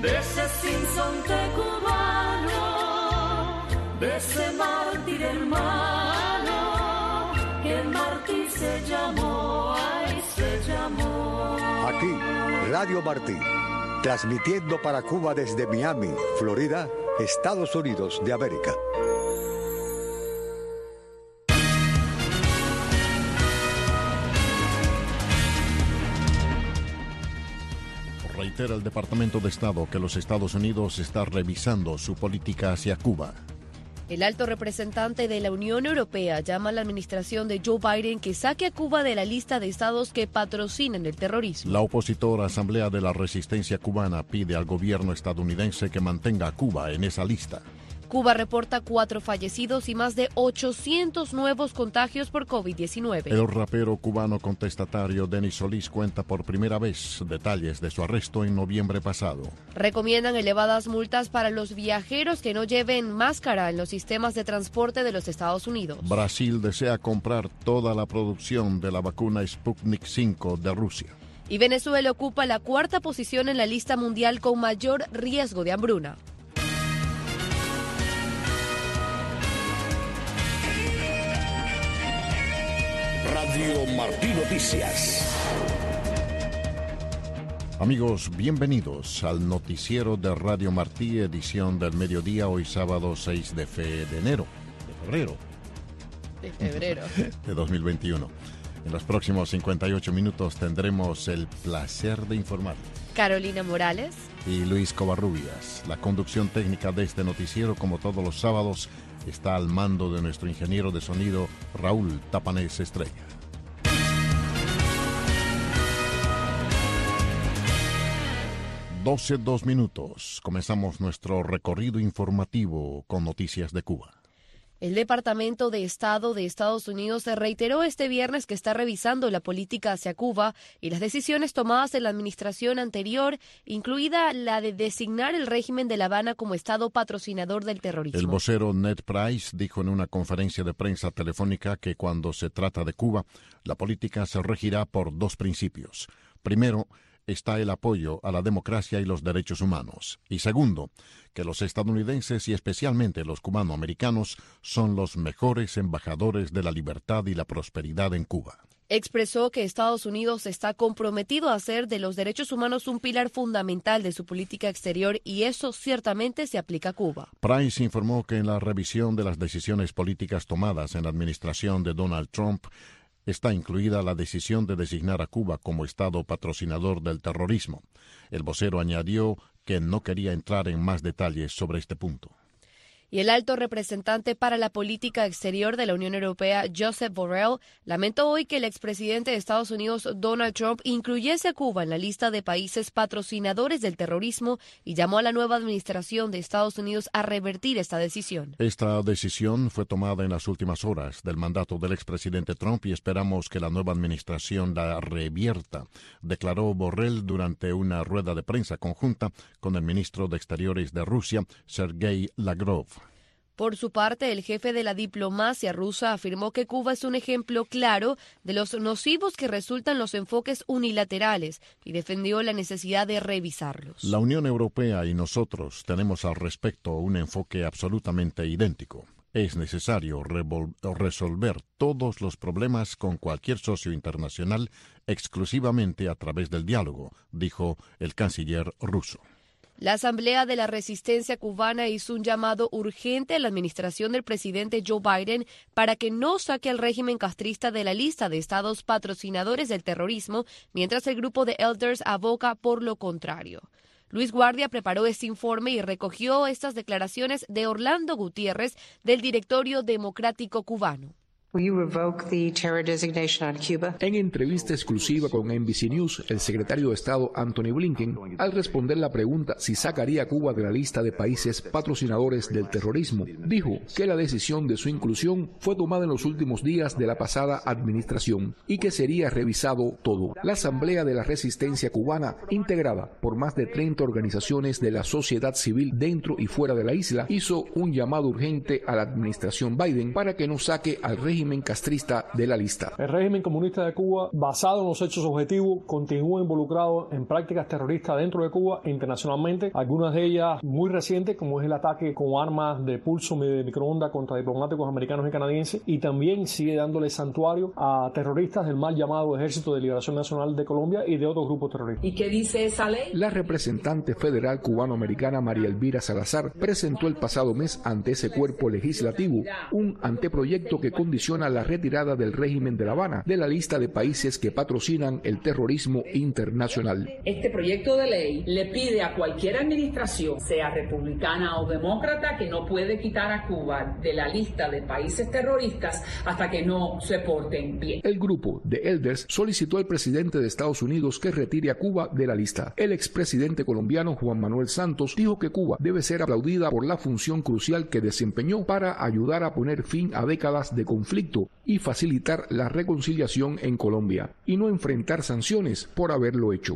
de ese sinsonte cubano, de ese mártir hermano, que el mártir se llamó, ay, se llamó. Aquí, Radio Martí, transmitiendo para Cuba desde Miami, Florida, Estados Unidos de América. Reitera el Departamento de Estado que los Estados Unidos está revisando su política hacia Cuba. El alto representante de la Unión Europea llama a la administración de Joe Biden que saque a Cuba de la lista de estados que patrocinan el terrorismo. La opositora Asamblea de la Resistencia Cubana pide al gobierno estadounidense que mantenga a Cuba en esa lista. Cuba reporta 4 fallecidos y más de 800 nuevos contagios por COVID-19. El rapero cubano contestatario Denis Solís cuenta por primera vez detalles de su arresto en noviembre pasado. Recomiendan elevadas multas para los viajeros que no lleven máscara en los sistemas de transporte de los Estados Unidos. Brasil desea comprar toda la producción de la vacuna Sputnik V de Rusia. Y Venezuela ocupa la 4ª posición en la lista mundial con mayor riesgo de hambruna. Radio Martí Noticias. Amigos, bienvenidos al noticiero de Radio Martí, edición del mediodía, hoy sábado 6 de febrero de 2021. En los próximos 58 minutos tendremos el placer de informar. Carolina Morales y Luis Covarrubias. La conducción técnica de este noticiero, como todos los sábados, está al mando de nuestro ingeniero de sonido, Raúl Tapanés Estrella. Dos minutos. Comenzamos nuestro recorrido informativo con noticias de Cuba. El Departamento de Estado de Estados Unidos reiteró este viernes que está revisando la política hacia Cuba y las decisiones tomadas en la administración anterior, incluida la de designar el régimen de La Habana como Estado patrocinador del terrorismo. El vocero Ned Price dijo en una conferencia de prensa telefónica que cuando se trata de Cuba, la política se regirá por 2 principios. Primero, está el apoyo a la democracia y los derechos humanos. Y segundo, que los estadounidenses y especialmente los cubanoamericanos son los mejores embajadores de la libertad y la prosperidad en Cuba. Expresó que Estados Unidos está comprometido a hacer de los derechos humanos un pilar fundamental de su política exterior y eso ciertamente se aplica a Cuba. Price informó que en la revisión de las decisiones políticas tomadas en la administración de Donald Trump, está incluida la decisión de designar a Cuba como Estado patrocinador del terrorismo. El vocero añadió que no quería entrar en más detalles sobre este punto. Y el alto representante para la política exterior de la Unión Europea, Josep Borrell, lamentó hoy que el expresidente de Estados Unidos, Donald Trump, incluyese a Cuba en la lista de países patrocinadores del terrorismo y llamó a la nueva administración de Estados Unidos a revertir esta decisión. Esta decisión fue tomada en las últimas horas del mandato del expresidente Trump y esperamos que la nueva administración la revierta, declaró Borrell durante una rueda de prensa conjunta con el ministro de Exteriores de Rusia, Sergei Lavrov. Por su parte, el jefe de la diplomacia rusa afirmó que Cuba es un ejemplo claro de los nocivos que resultan los enfoques unilaterales y defendió la necesidad de revisarlos. La Unión Europea y nosotros tenemos al respecto un enfoque absolutamente idéntico. Es necesario resolver todos los problemas con cualquier socio internacional exclusivamente a través del diálogo, dijo el canciller ruso. La Asamblea de la Resistencia Cubana hizo un llamado urgente a la administración del presidente Joe Biden para que no saque al régimen castrista de la lista de estados patrocinadores del terrorismo, mientras el grupo de elders aboga por lo contrario. Luis Guardia preparó este informe y recogió estas declaraciones de Orlando Gutiérrez del Directorio Democrático Cubano. En entrevista exclusiva con NBC News, el secretario de Estado Anthony Blinken, al responder la pregunta si sacaría a Cuba de la lista de países patrocinadores del terrorismo, dijo que la decisión de su inclusión fue tomada en los últimos días de la pasada administración y que sería revisado todo. La Asamblea de la Resistencia Cubana, integrada por más de 30 organizaciones de la sociedad civil dentro y fuera de la isla, hizo un llamado urgente a la administración Biden para que no saque al régimen régimen castrista de la lista. El régimen comunista de Cuba, basado en los hechos objetivos, continúa involucrado en prácticas terroristas dentro de Cuba e internacionalmente, algunas de ellas muy recientes, como es el ataque con armas de pulso de microondas contra diplomáticos americanos y canadienses, y también sigue dándole santuario a terroristas del mal llamado Ejército de Liberación Nacional de Colombia y de otros grupos terroristas. ¿Y qué dice esa ley? La representante federal cubanoamericana María Elvira Salazar presentó el pasado mes ante ese cuerpo legislativo un anteproyecto que condiciona la retirada del régimen de La Habana de la lista de países que patrocinan el terrorismo internacional. Este proyecto de ley le pide a cualquier administración, sea republicana o demócrata, que no puede quitar a Cuba de la lista de países terroristas hasta que no se porten bien. El grupo de Elders solicitó al presidente de Estados Unidos que retire a Cuba de la lista. El expresidente colombiano Juan Manuel Santos dijo que Cuba debe ser aplaudida por la función crucial que desempeñó para ayudar a poner fin a décadas de conflicto y facilitar la reconciliación en Colombia, y no enfrentar sanciones por haberlo hecho.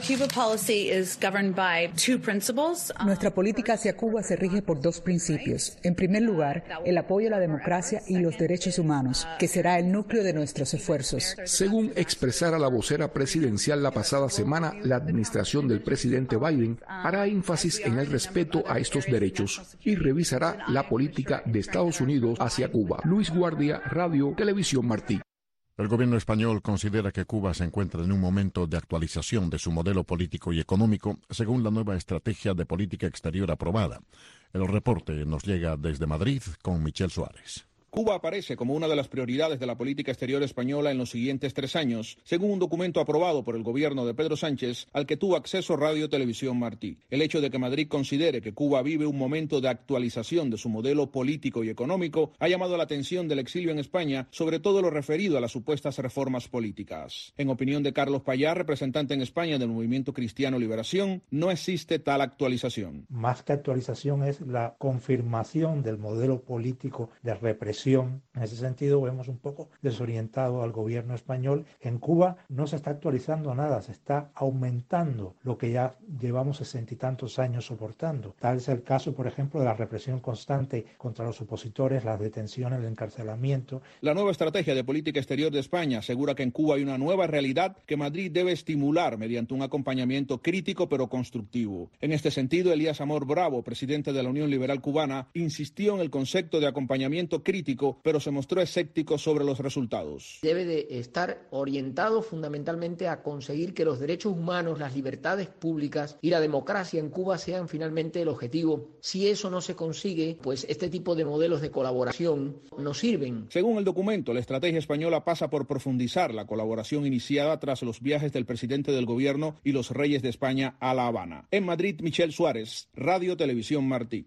Nuestra política hacia Cuba se rige por dos principios. En primer lugar, el apoyo a la democracia y los derechos humanos, que será el núcleo de nuestros esfuerzos. Según expresara la vocera presidencial la pasada semana, la administración del presidente Biden hará énfasis en el respeto a estos derechos y revisará la política de Estados Unidos hacia Cuba. Luis Guardia, Radio Televisión Martí. El gobierno español considera que Cuba se encuentra en un momento de actualización de su modelo político y económico según la nueva estrategia de política exterior aprobada. El reporte nos llega desde Madrid con Michel Suárez. Cuba aparece como una de las prioridades de la política exterior española en los siguientes 3 años, según un documento aprobado por el gobierno de Pedro Sánchez, al que tuvo acceso Radio Televisión Martí. El hecho de que Madrid considere que Cuba vive un momento de actualización de su modelo político y económico ha llamado la atención del exilio en España, sobre todo lo referido a las supuestas reformas políticas. En opinión de Carlos Payá, representante en España del Movimiento Cristiano Liberación, no existe tal actualización. Más que actualización es la confirmación del modelo político de represión. En ese sentido vemos un poco desorientado al gobierno español. En Cuba no se está actualizando nada, se está aumentando lo que ya llevamos 60 y tantos años soportando. Tal es el caso, por ejemplo, de la represión constante contra los opositores, las detenciones, el encarcelamiento. La nueva estrategia de política exterior de España asegura que en Cuba hay una nueva realidad que Madrid debe estimular mediante un acompañamiento crítico pero constructivo. En este sentido, Elías Amor Bravo, presidente de la Unión Liberal Cubana, insistió en el concepto de acompañamiento crítico, pero se mostró escéptico sobre los resultados. Debe de estar orientado fundamentalmente a conseguir que los derechos humanos, las libertades públicas y la democracia en Cuba sean finalmente el objetivo. Si eso no se consigue, pues este tipo de modelos de colaboración no sirven. Según el documento, la estrategia española pasa por profundizar la colaboración iniciada tras los viajes del presidente del gobierno y los reyes de España a La Habana. En Madrid, Michel Suárez, Radio Televisión Martí.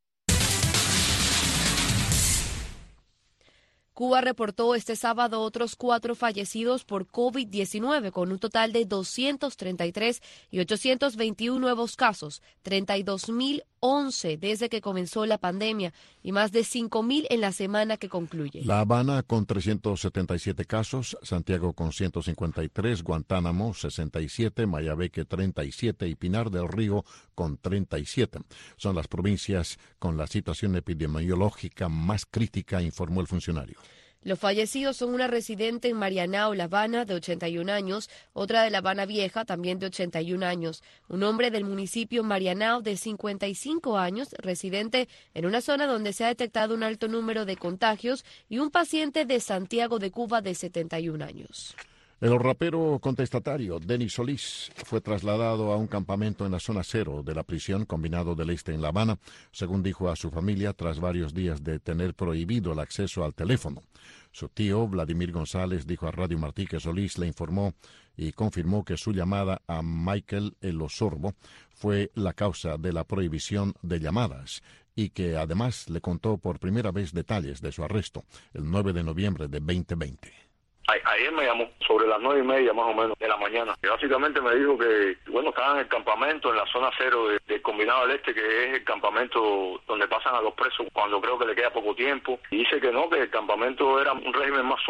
Cuba reportó este sábado otros 4 fallecidos por COVID-19, con un total de 233 y 821 nuevos casos, 32.011 desde que comenzó la pandemia y más de 5.000 en la semana que concluye. La Habana con 377 casos, Santiago con 153, Guantánamo 67, Mayabeque 37 y Pinar del Río con 37. Son las provincias con la situación epidemiológica más crítica, informó el funcionario. Los fallecidos son una residente en Marianao, La Habana, de 81 años, otra de La Habana Vieja, también de 81 años, un hombre del municipio Marianao de 55 años, residente en una zona donde se ha detectado un alto número de contagios, y un paciente de Santiago de Cuba de 71 años. El rapero contestatario Denis Solís fue trasladado a un campamento en la zona cero de la prisión Combinado del Este en La Habana, según dijo a su familia, tras varios días de tener prohibido el acceso al teléfono. Su tío, Vladimir González, dijo a Radio Martí que Solís le informó y confirmó que su llamada a Michael El Osorbo fue la causa de la prohibición de llamadas y que además le contó por primera vez detalles de su arresto el 9 de noviembre de 2020. Ayer me llamó sobre las 9:30 más o menos de la mañana. Y básicamente me dijo que, bueno, estaban en el campamento en la zona cero del Combinado del Este, que es el campamento donde pasan a los presos cuando creo que le queda poco tiempo. Y dice que no, que el campamento era un régimen más suave,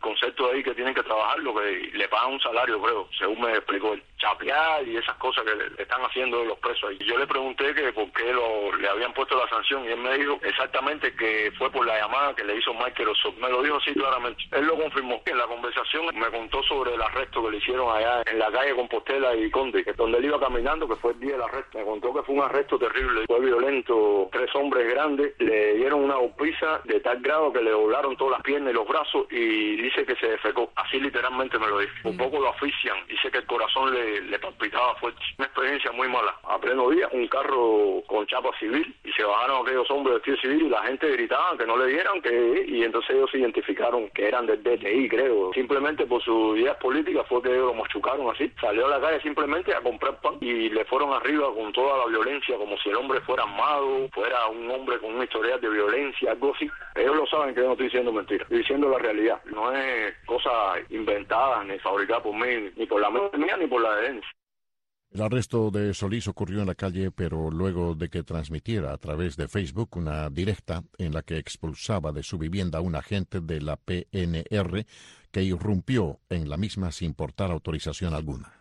concepto de ahí que tienen que trabajar, lo que le pagan un salario, creo, según me explicó él. Chapear y esas cosas que le están haciendo los presos ahí. Yo le pregunté que por qué le habían puesto la sanción y él me dijo exactamente que fue por la llamada que le hizo Michael Osorio. Me lo dijo así claramente. Él lo confirmó. En la conversación me contó sobre el arresto que le hicieron allá en la calle Compostela y Conde, que donde él iba caminando, que fue el día del arresto. Me contó que fue un arresto terrible, fue violento. 3 hombres grandes le dieron una golpiza de tal grado que le doblaron todas las piernas y los brazos y dice que se defecó. Así literalmente me lo dijo. Un poco lo asfixian. Dice que el corazón le palpitaba fuerte. Una experiencia muy mala. A pleno día, un carro con chapa civil y se bajaron aquellos hombres vestidos civil y la gente gritaba que no le dieran, y entonces ellos se identificaron que eran del DTI, creo. Simplemente por sus ideas políticas fue que ellos lo machucaron así. Salió a la calle simplemente a comprar pan y le fueron arriba con toda la violencia, como si el hombre fuera armado, fuera un hombre con una historia de violencia, algo así. Ellos lo saben que yo no estoy diciendo mentira, estoy diciendo la realidad. No es cosa inventada ni fabricada por mí, ni por la mía, ni por la de él. El arresto de Solís ocurrió en la calle, pero luego de que transmitiera a través de Facebook una directa en la que expulsaba de su vivienda a un agente de la PNR que irrumpió en la misma sin portar autorización alguna.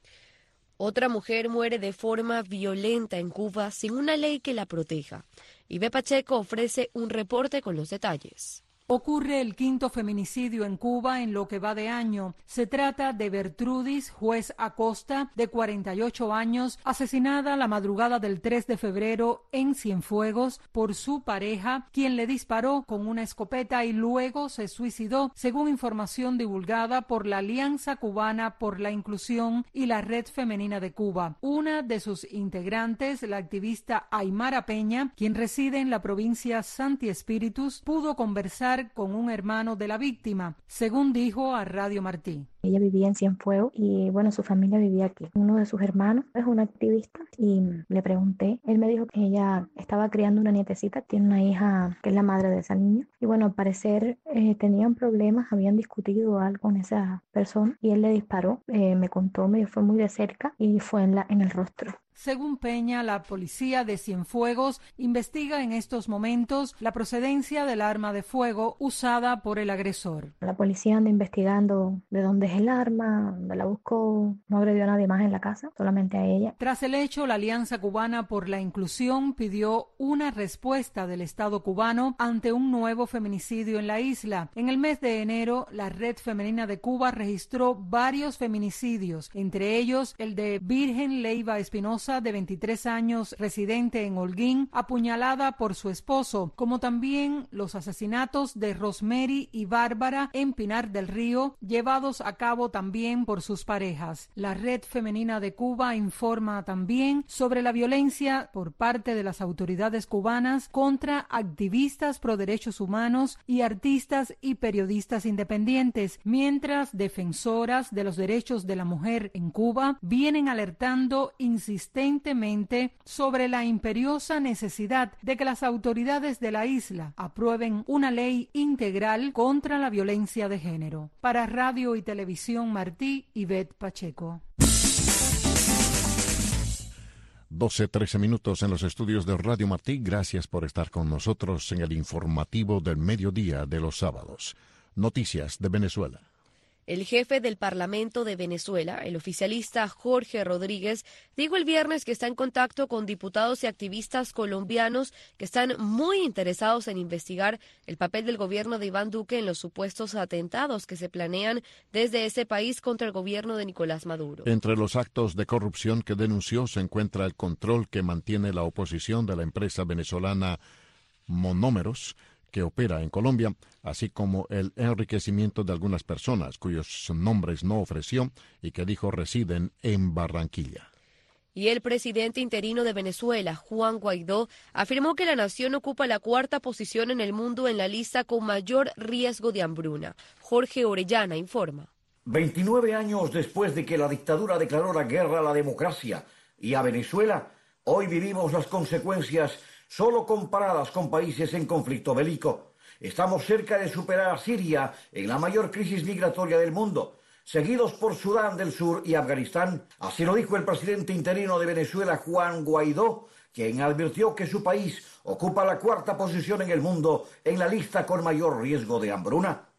Otra mujer muere de forma violenta en Cuba sin una ley que la proteja. Ibe Pacheco ofrece un reporte con los detalles. Ocurre el 5º feminicidio en Cuba en lo que va de año. Se trata de Bertrudis Juez Acosta, de 48 años, asesinada la madrugada del 3 de febrero en Cienfuegos por su pareja, quien le disparó con una escopeta y luego se suicidó, según información divulgada por la Alianza Cubana por la Inclusión y la Red Femenina de Cuba. Una de sus integrantes, la activista Aymara Peña, quien reside en la provincia Santi Espíritus, pudo conversar con un hermano de la víctima, según dijo a Radio Martí. Ella vivía en Cienfuegos y bueno, su familia vivía aquí. Uno de sus hermanos es un activista y le pregunté, él me dijo que ella estaba criando una nietecita, tiene una hija que es la madre de esa niña y bueno, al parecer tenían problemas, habían discutido algo con esa persona y él le disparó, me contó, me fue muy de cerca y fue en el rostro. Según Peña, la policía de Cienfuegos investiga en estos momentos la procedencia del arma de fuego usada por el agresor. La policía anda investigando de dónde es el arma, dónde la buscó, no agredió a nadie más en la casa, solamente a ella. Tras el hecho, la Alianza Cubana por la Inclusión pidió una respuesta del Estado cubano ante un nuevo feminicidio en la isla. En el mes de enero, la Red Femenina de Cuba registró varios feminicidios, entre ellos el de Virgen Leiva Espinosa, de 23 años, residente en Holguín, apuñalada por su esposo, como también los asesinatos de Rosemary y Bárbara en Pinar del Río, llevados a cabo también por sus parejas. La Red Femenina de Cuba informa también sobre la violencia por parte de las autoridades cubanas contra activistas pro derechos humanos y artistas y periodistas independientes, mientras defensoras de los derechos de la mujer en Cuba vienen alertando insistentemente sobre la imperiosa necesidad de que las autoridades de la isla aprueben una ley integral contra la violencia de género. Para Radio y Televisión Martí, Ivette Pacheco. 12:13 minutos en los estudios de Radio Martí. Gracias por estar con nosotros en el informativo del mediodía de los sábados. Noticias de Venezuela. El jefe del Parlamento de Venezuela, el oficialista Jorge Rodríguez, dijo el viernes que está en contacto con diputados y activistas colombianos que están muy interesados en investigar el papel del gobierno de Iván Duque en los supuestos atentados que se planean desde ese país contra el gobierno de Nicolás Maduro. Entre los actos de corrupción que denunció se encuentra el control que mantiene la oposición de la empresa venezolana Monómeros, que opera en Colombia, así como el enriquecimiento de algunas personas cuyos nombres no ofreció y que dijo residen en Barranquilla. Y el presidente interino de Venezuela, Juan Guaidó, afirmó que la nación ocupa la 4ª posición en el mundo en la lista con mayor riesgo de hambruna. Jorge Orellana informa. 29 años después de que la dictadura declaró la guerra a la democracia y a Venezuela, hoy vivimos las consecuencias solo comparadas con países en conflicto bélico. Estamos cerca de superar a Siria en la mayor crisis migratoria del mundo, seguidos por Sudán del Sur y Afganistán. Así lo dijo el presidente interino de Venezuela, Juan Guaidó, quien advirtió que su país ocupa la 4ª posición en el mundo en la lista con mayor riesgo de hambruna.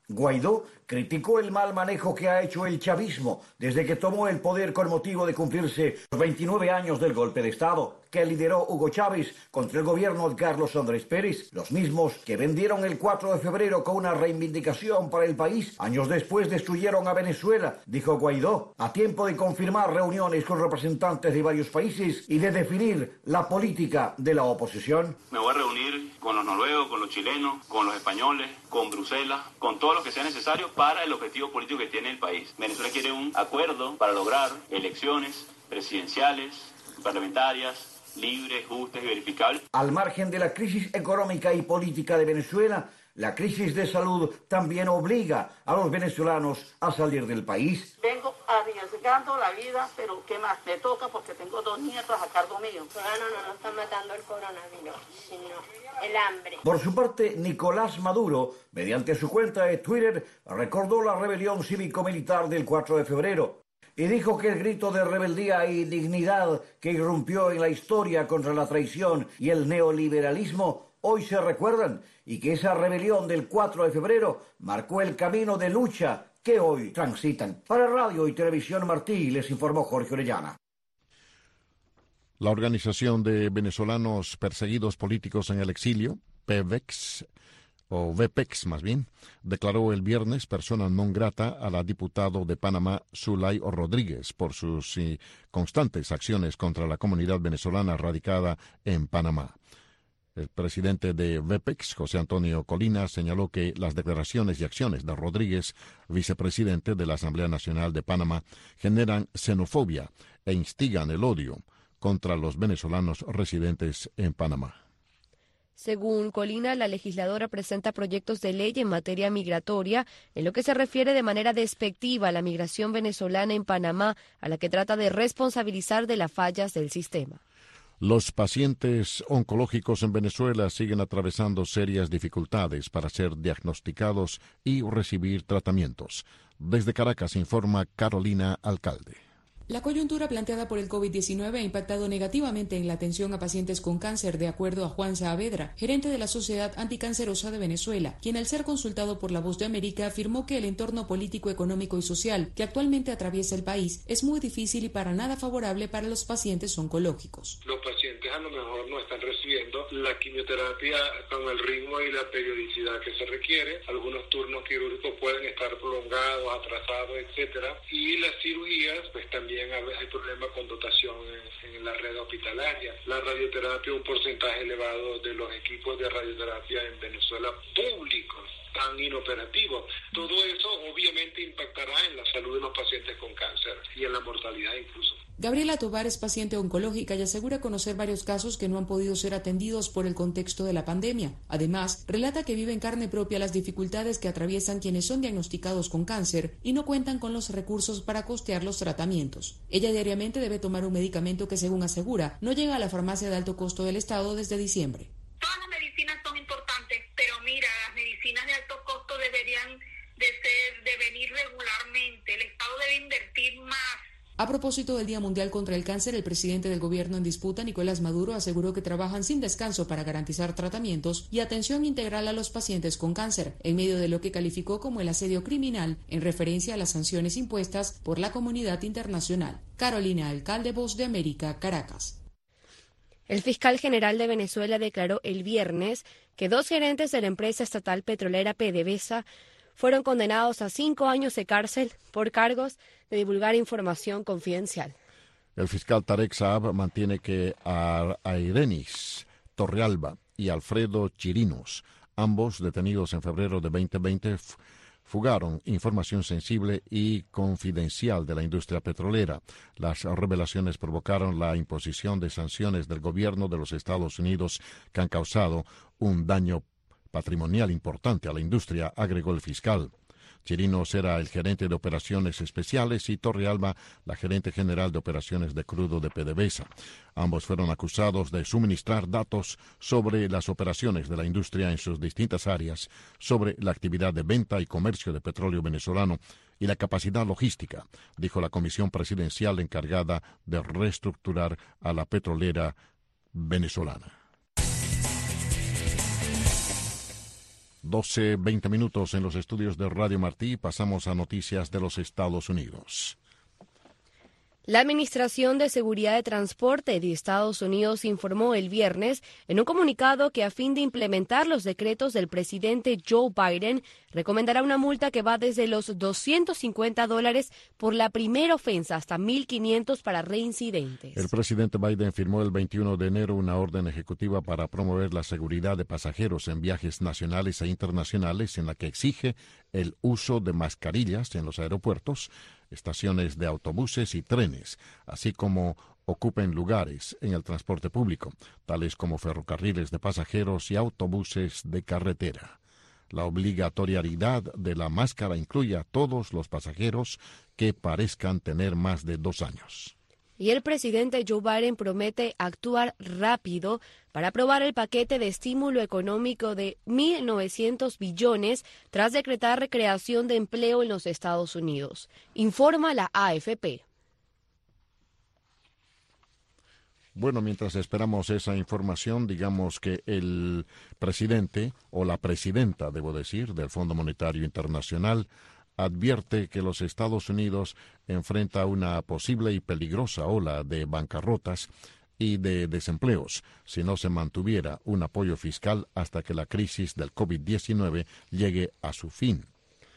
Guaidó criticó el mal manejo que ha hecho el chavismo desde que tomó el poder con motivo de cumplirse los 29 años del golpe de Estado que lideró Hugo Chávez contra el gobierno de Carlos Andrés Pérez, los mismos que vendieron el 4 de febrero con una reivindicación para el país. Años después destruyeron a Venezuela, dijo Guaidó, a tiempo de confirmar reuniones con representantes de varios países y de definir la política de la oposición. Me voy a reunir con los noruegos, con los chilenos, con los españoles, con Bruselas, con todo lo que sea necesario para el objetivo político que tiene el país. Venezuela quiere un acuerdo para lograr elecciones presidenciales, parlamentarias, libres, justas y verificables. Al margen de la crisis económica y política de Venezuela, la crisis de salud también obliga a los venezolanos a salir del país. Vengo arriesgando la vida, pero ¿qué más? Me toca porque tengo 2 nietos a cargo mío. No está matando el coronavirus, sino el hambre. Por su parte, Nicolás Maduro, mediante su cuenta de Twitter, recordó la rebelión cívico-militar del 4 de febrero. Y dijo que el grito de rebeldía y dignidad que irrumpió en la historia contra la traición y el neoliberalismo hoy se recuerdan y que esa rebelión del 4 de febrero marcó el camino de lucha que hoy transitan. Para Radio y Televisión Martí les informó Jorge Orellana. La Organización de Venezolanos Perseguidos Políticos en el Exilio, PVEX, o VPEX más bien, declaró el viernes persona non grata a la diputado de Panamá, Zulay Rodríguez, por sus constantes acciones contra la comunidad venezolana radicada en Panamá. El presidente de VPEX, José Antonio Colina, señaló que las declaraciones y acciones de Rodríguez, vicepresidente de la Asamblea Nacional de Panamá, generan xenofobia e instigan el odio contra los venezolanos residentes en Panamá. Según Colina, la legisladora presenta proyectos de ley en materia migratoria, en lo que se refiere de manera despectiva a la migración venezolana en Panamá, a la que trata de responsabilizar de las fallas del sistema. Los pacientes oncológicos en Venezuela siguen atravesando serias dificultades para ser diagnosticados y recibir tratamientos. Desde Caracas informa Carolina Alcalde. La coyuntura planteada por el COVID-19 ha impactado negativamente en la atención a pacientes con cáncer, de acuerdo a Juan Saavedra, gerente de la Sociedad Anticancerosa de Venezuela, quien al ser consultado por La Voz de América afirmó que el entorno político, económico y social que actualmente atraviesa el país es muy difícil y para nada favorable para los pacientes oncológicos. Los pacientes a lo mejor no están recibiendo la quimioterapia con el ritmo y la periodicidad que se requiere. Algunos turnos quirúrgicos pueden estar prolongados, atrasados, etcétera, y las cirugías pues también hay problemas con dotación en la red hospitalaria. La radioterapia, un porcentaje elevado de los equipos de radioterapia en Venezuela públicos tan inoperativos. Todo eso obviamente impactará en la salud de los pacientes con cáncer y en la mortalidad incluso. Gabriela Tovar es paciente oncológica y asegura conocer varios casos que no han podido ser atendidos por el contexto de la pandemia. Además, relata que vive en carne propia las dificultades que atraviesan quienes son diagnosticados con cáncer y no cuentan con los recursos para costear los tratamientos. Ella diariamente debe tomar un medicamento que, según asegura, no llega a la farmacia de alto costo del Estado desde diciembre. Todas las medicinas son importantes, pero mira, las medicinas de alto costo deberían de venir regularmente. El Estado debe invertir más. A propósito del Día Mundial contra el Cáncer, el presidente del gobierno en disputa, Nicolás Maduro, aseguró que trabajan sin descanso para garantizar tratamientos y atención integral a los pacientes con cáncer, en medio de lo que calificó como el asedio criminal, en referencia a las sanciones impuestas por la comunidad internacional. Carolina Alcalde, Voz de América, Caracas. El fiscal general de Venezuela declaró el viernes que 2 gerentes de la empresa estatal petrolera PDVSA fueron condenados a 5 años de cárcel por cargos de divulgar información confidencial. El fiscal Tarek Saab mantiene que a Irenis Torrealba y Alfredo Chirinos, ambos detenidos en febrero de 2020, fugaron información sensible y confidencial de la industria petrolera. Las revelaciones provocaron la imposición de sanciones del gobierno de los Estados Unidos que han causado un daño patrimonial importante a la industria, agregó el fiscal. Chirinos era el gerente de operaciones especiales y Torrealba la gerente general de operaciones de crudo de PDVSA. Ambos fueron acusados de suministrar datos sobre las operaciones de la industria en sus distintas áreas, sobre la actividad de venta y comercio de petróleo venezolano y la capacidad logística, dijo la comisión presidencial encargada de reestructurar a la petrolera venezolana. 12:20 minutos en los estudios de Radio Martí. Pasamos a noticias de los Estados Unidos. La Administración de Seguridad de Transporte de Estados Unidos informó el viernes en un comunicado que a fin de implementar los decretos del presidente Joe Biden, recomendará una multa que va desde los $250 por la primera ofensa hasta $1,500 para reincidentes. El presidente Biden firmó el 21 de enero una orden ejecutiva para promover la seguridad de pasajeros en viajes nacionales e internacionales en la que exige el uso de mascarillas en los aeropuertos, estaciones de autobuses y trenes, así como ocupen lugares en el transporte público, tales como ferrocarriles de pasajeros y autobuses de carretera. La obligatoriedad de la máscara incluye a todos los pasajeros que parezcan tener más de 2 años. Y el presidente Joe Biden promete actuar rápido para aprobar el paquete de estímulo económico de 1.900 billones tras decretar creación de empleo en los Estados Unidos, informa la AFP. Bueno, mientras esperamos esa información, digamos que el presidente, o la presidenta, debo decir, del Fondo Monetario Internacional, advierte que los Estados Unidos enfrenta una posible y peligrosa ola de bancarrotas y de desempleos si no se mantuviera un apoyo fiscal hasta que la crisis del COVID-19 llegue a su fin.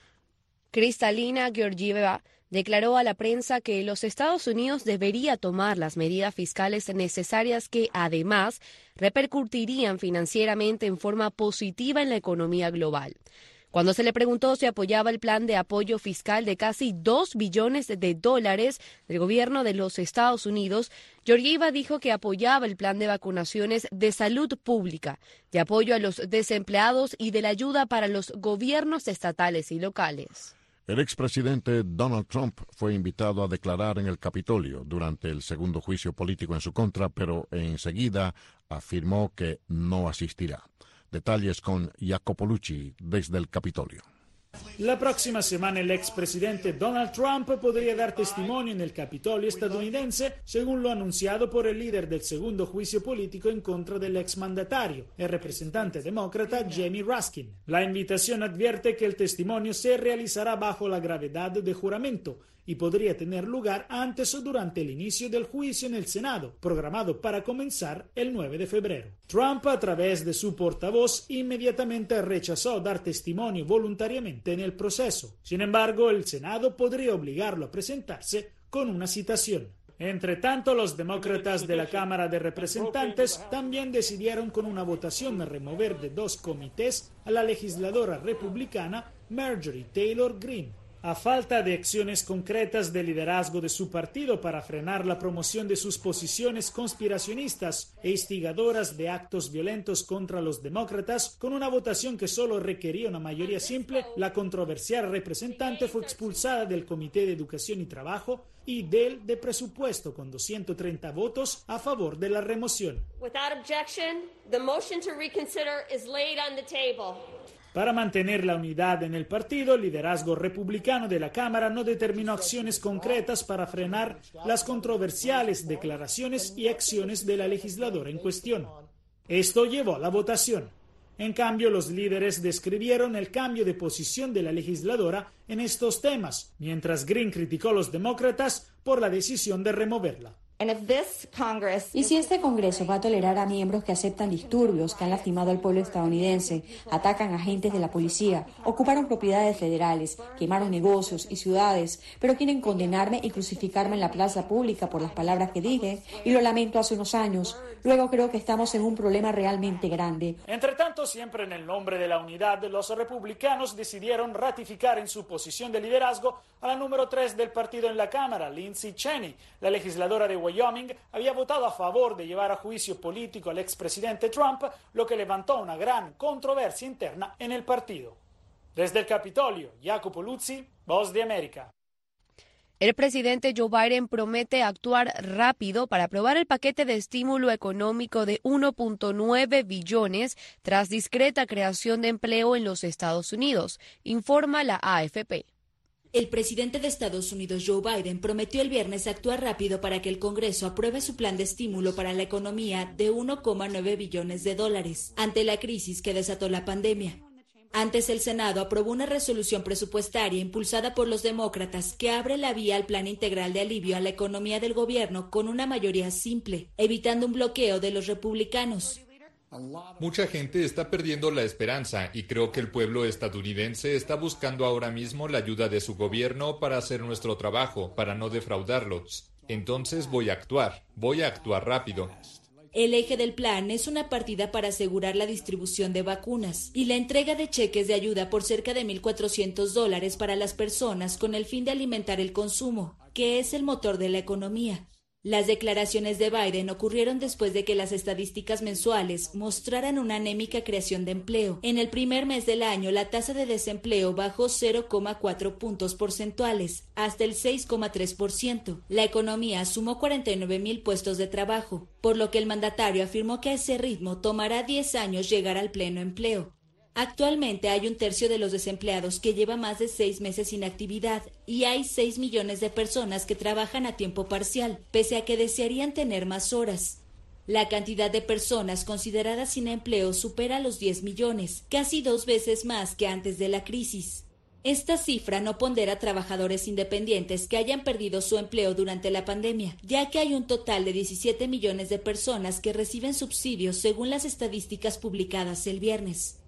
Kristalina Georgieva declaró a la prensa que los Estados Unidos debería tomar las medidas fiscales necesarias que, además, repercutirían financieramente en forma positiva en la economía global. Cuando se le preguntó si apoyaba el plan de apoyo fiscal de casi $2 billones del gobierno de los Estados Unidos, Georgieva dijo que apoyaba el plan de vacunaciones de salud pública, de apoyo a los desempleados y de la ayuda para los gobiernos estatales y locales. El expresidente Donald Trump fue invitado a declarar en el Capitolio durante el segundo juicio político en su contra, pero enseguida afirmó que no asistirá. Detalles con Jacopo Lucci desde el Capitolio. La próxima semana el expresidente Donald Trump podría dar testimonio en el Capitolio estadounidense, según lo anunciado por el líder del segundo juicio político en contra del exmandatario, el representante demócrata Jamie Raskin. La invitación advierte que el testimonio se realizará bajo la gravedad de juramento y podría tener lugar antes o durante el inicio del juicio en el Senado, programado para comenzar el 9 de febrero. Trump, a través de su portavoz, inmediatamente rechazó dar testimonio voluntariamente en el proceso. Sin embargo, el Senado podría obligarlo a presentarse con una citación. Entre tanto, los demócratas de la Cámara de Representantes también decidieron con una votación remover de 2 comités a la legisladora republicana Marjorie Taylor Greene. A falta de acciones concretas de liderazgo de su partido para frenar la promoción de sus posiciones conspiracionistas e instigadoras de actos violentos contra los demócratas, con una votación que solo requería una mayoría simple, la controversial representante fue expulsada del Comité de Educación y Trabajo y del de Presupuesto con 230 votos a favor de la remoción. Without objection, the motion to reconsider is laid on the table. Para mantener la unidad en el partido, el liderazgo republicano de la Cámara no determinó acciones concretas para frenar las controversiales declaraciones y acciones de la legisladora en cuestión. Esto llevó a la votación. En cambio, los líderes describieron el cambio de posición de la legisladora en estos temas, mientras Greene criticó a los demócratas por la decisión de removerla. Y si este Congreso va a tolerar a miembros que aceptan disturbios que han lastimado al pueblo estadounidense, atacan a agentes de la policía, ocuparon propiedades federales, quemaron negocios y ciudades, pero quieren condenarme y crucificarme en la plaza pública por las palabras que dije, y lo lamento hace unos años, luego creo que estamos en un problema realmente grande. Entre tanto, siempre en el nombre de la unidad, los republicanos decidieron ratificar en su posición de liderazgo a la número 3 del partido en la Cámara, Lindsay Cheney. La legisladora de Wyoming había votado a favor de llevar a juicio político al expresidente Trump, lo que levantó una gran controversia interna en el partido. Desde el Capitolio, Jacopo Luzzi, Voz de América. El presidente Joe Biden promete actuar rápido para aprobar el paquete de estímulo económico de 1.9 billones tras discreta creación de empleo en los Estados Unidos, informa la AFP. El presidente de Estados Unidos, Joe Biden, prometió el viernes actuar rápido para que el Congreso apruebe su plan de estímulo para la economía de $1,9 billones ante la crisis que desató la pandemia. Antes, el Senado aprobó una resolución presupuestaria impulsada por los demócratas que abre la vía al plan integral de alivio a la economía del gobierno con una mayoría simple, evitando un bloqueo de los republicanos. Mucha gente está perdiendo la esperanza y creo que el pueblo estadounidense está buscando ahora mismo la ayuda de su gobierno para hacer nuestro trabajo, para no defraudarlos. Entonces voy a actuar rápido. El eje del plan es una partida para asegurar la distribución de vacunas y la entrega de cheques de ayuda por cerca de $1,400 para las personas con el fin de alimentar el consumo, que es el motor de la economía. Las declaraciones de Biden ocurrieron después de que las estadísticas mensuales mostraran una anémica creación de empleo. En el primer mes del año, la tasa de desempleo bajó 0,4 puntos porcentuales, hasta el 6,3%. La economía sumó 49,000 puestos de trabajo, por lo que el mandatario afirmó que a ese ritmo tomará 10 años llegar al pleno empleo. Actualmente hay 1/3 de los desempleados que lleva más de 6 meses sin actividad y hay 6 millones de personas que trabajan a tiempo parcial, pese a que desearían tener más horas. La cantidad de personas consideradas sin empleo supera los 10 millones, casi 2 veces más que antes de la crisis. Esta cifra no pondera a trabajadores independientes que hayan perdido su empleo durante la pandemia, ya que hay un total de 17 millones de personas que reciben subsidios según las estadísticas publicadas el viernes.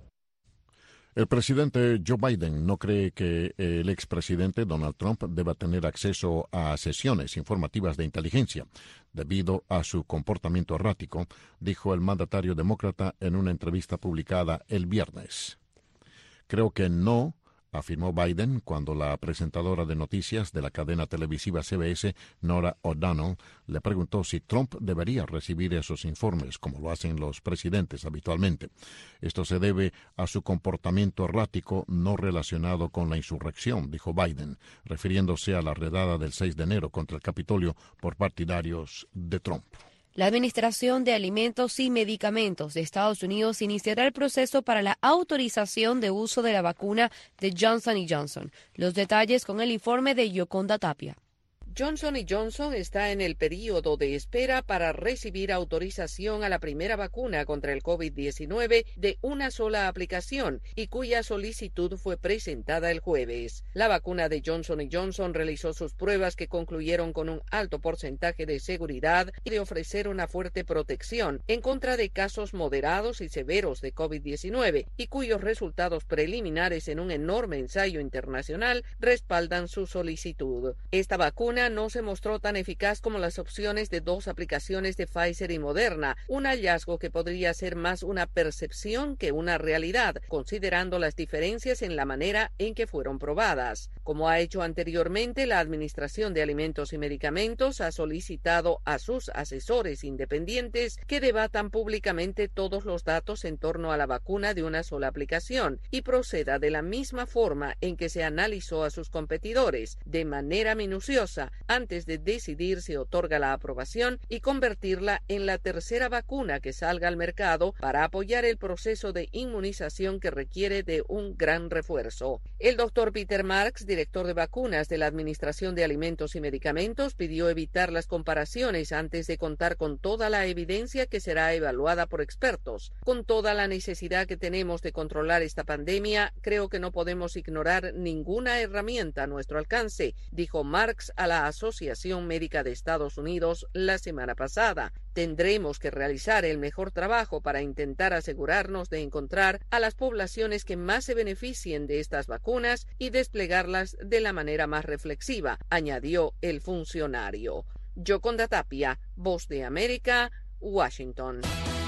El presidente Joe Biden no cree que el expresidente Donald Trump deba tener acceso a sesiones informativas de inteligencia debido a su comportamiento errático, dijo el mandatario demócrata en una entrevista publicada el viernes. Creo que no, afirmó Biden cuando la presentadora de noticias de la cadena televisiva CBS, Norah O'Donnell, le preguntó si Trump debería recibir esos informes, como lo hacen los presidentes habitualmente. Esto se debe a su comportamiento errático no relacionado con la insurrección, dijo Biden, refiriéndose a la redada del 6 de enero contra el Capitolio por partidarios de Trump. La Administración de Alimentos y Medicamentos de Estados Unidos iniciará el proceso para la autorización de uso de la vacuna de Johnson & Johnson. Los detalles con el informe de Yoconda Tapia. Johnson & Johnson está en el período de espera para recibir autorización a la primera vacuna contra el COVID-19 de una sola aplicación y cuya solicitud fue presentada el jueves. La vacuna de Johnson & Johnson realizó sus pruebas que concluyeron con un alto porcentaje de seguridad y de ofrecer una fuerte protección en contra de casos moderados y severos de COVID-19 y cuyos resultados preliminares en un enorme ensayo internacional respaldan su solicitud. Esta vacuna no se mostró tan eficaz como las opciones de 2 aplicaciones de Pfizer y Moderna, un hallazgo que podría ser más una percepción que una realidad, considerando las diferencias en la manera en que fueron probadas. Como ha hecho anteriormente, la Administración de Alimentos y Medicamentos ha solicitado a sus asesores independientes que debatan públicamente todos los datos en torno a la vacuna de una sola aplicación y proceda de la misma forma en que se analizó a sus competidores, de manera minuciosa, antes de decidir si otorga la aprobación y convertirla en la tercera vacuna que salga al mercado para apoyar el proceso de inmunización que requiere de un gran refuerzo. El doctor Peter Marks, director de vacunas de la Administración de Alimentos y Medicamentos, pidió evitar las comparaciones antes de contar con toda la evidencia que será evaluada por expertos. Con toda la necesidad que tenemos de controlar esta pandemia, creo que no podemos ignorar ninguna herramienta a nuestro alcance, dijo Marks a la Asociación Médica de Estados Unidos la semana pasada. Tendremos que realizar el mejor trabajo para intentar asegurarnos de encontrar a las poblaciones que más se beneficien de estas vacunas y desplegarlas de la manera más reflexiva, añadió el funcionario. Yoconda Tapia, Voz de América, Washington.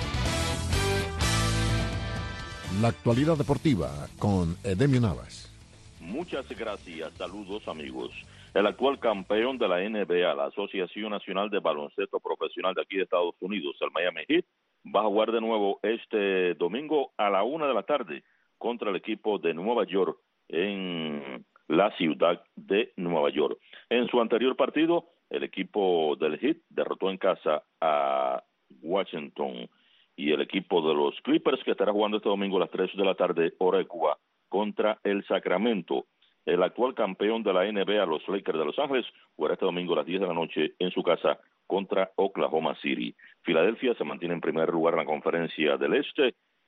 La actualidad deportiva con Edemio Navas. Muchas gracias. Saludos, amigos. El actual campeón de la NBA, la Asociación Nacional de Baloncesto Profesional de aquí de Estados Unidos, el Miami Heat, va a jugar de nuevo este domingo a la 1 de la tarde contra el equipo de Nueva York en la ciudad de Nueva York. En su anterior partido, el equipo del Heat derrotó en casa a Washington y el equipo de los Clippers, que estará jugando este domingo a las 3 de la tarde, hora de Cuba, contra el Sacramento. El actual campeón de la NBA, los Lakers de Los Ángeles, jugará este domingo a las 10 de la noche en su casa contra Oklahoma City. Filadelfia se mantiene en primer lugar en la Conferencia del Este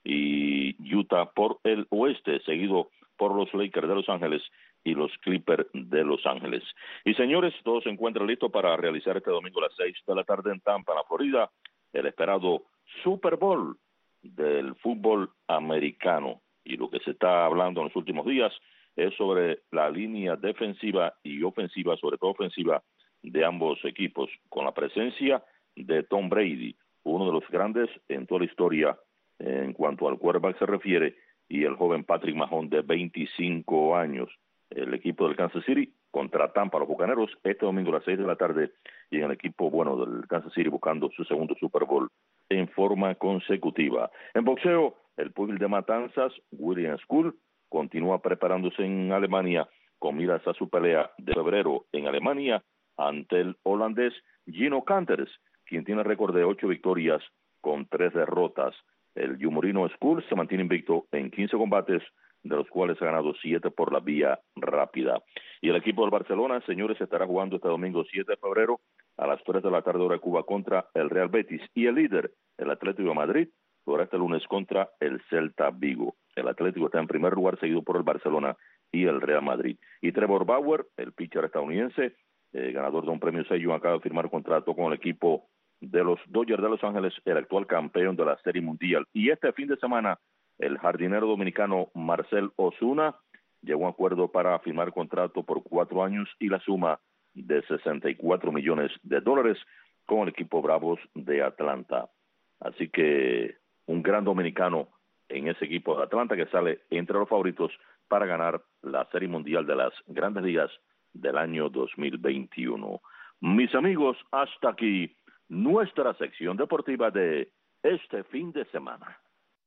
y Utah por el oeste, seguido por los Lakers de Los Ángeles y los Clippers de Los Ángeles. Y señores, todo se encuentra listo para realizar este domingo a las 6 de la tarde en Tampa, en la Florida, el esperado Super Bowl del fútbol americano. Y lo que se está hablando en los últimos días es sobre la línea defensiva y ofensiva, sobre todo ofensiva, de ambos equipos, con la presencia de Tom Brady, uno de los grandes en toda la historia en cuanto al quarterback se refiere, y el joven Patrick Mahomes de 25 años. El equipo del Kansas City contra Tampa, los Bucaneros, este domingo a las 6 de la tarde, y en el equipo bueno del Kansas City buscando su segundo Super Bowl en forma consecutiva. En boxeo, el pugil de Matanzas, William School, continúa preparándose en Alemania con miras a su pelea de febrero en Alemania ante el holandés Gino Canters, quien tiene récord de 8 victorias con 3 derrotas. El Yumorino School se mantiene invicto en 15 combates, de los cuales ha ganado 7 por la vía rápida. Y el equipo del Barcelona, señores, estará jugando este domingo 7 de febrero a las 3 de la tarde hora de Cuba contra el Real Betis. Y el líder, el Atlético de Madrid, jugará este lunes contra el Celta Vigo. El Atlético está en primer lugar, seguido por el Barcelona y el Real Madrid. Y Trevor Bauer, el pitcher estadounidense, ganador de un premio Cy Young, acaba de firmar contrato con el equipo de los Dodgers de Los Ángeles, el actual campeón de la Serie Mundial. Y este fin de semana, el jardinero dominicano Marcell Ozuna llegó a un acuerdo para firmar contrato por 4 años y la suma de $64 millones con el equipo Bravos de Atlanta. Así que un gran dominicano en ese equipo de Atlanta que sale entre los favoritos para ganar la Serie Mundial de las Grandes Ligas del año 2021. Mis amigos, hasta aquí nuestra sección deportiva de este fin de semana.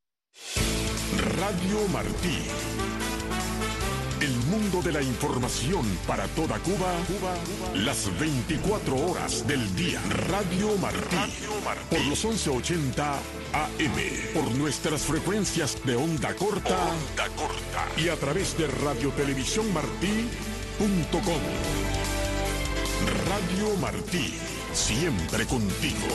Radio Martí. El mundo de la información para toda Cuba, las 24 horas del día. Radio Martí. Por los 1180 AM. Por nuestras frecuencias de onda corta. Y a través de radiotelevisiónmartí.com. Radio Martí. Siempre contigo.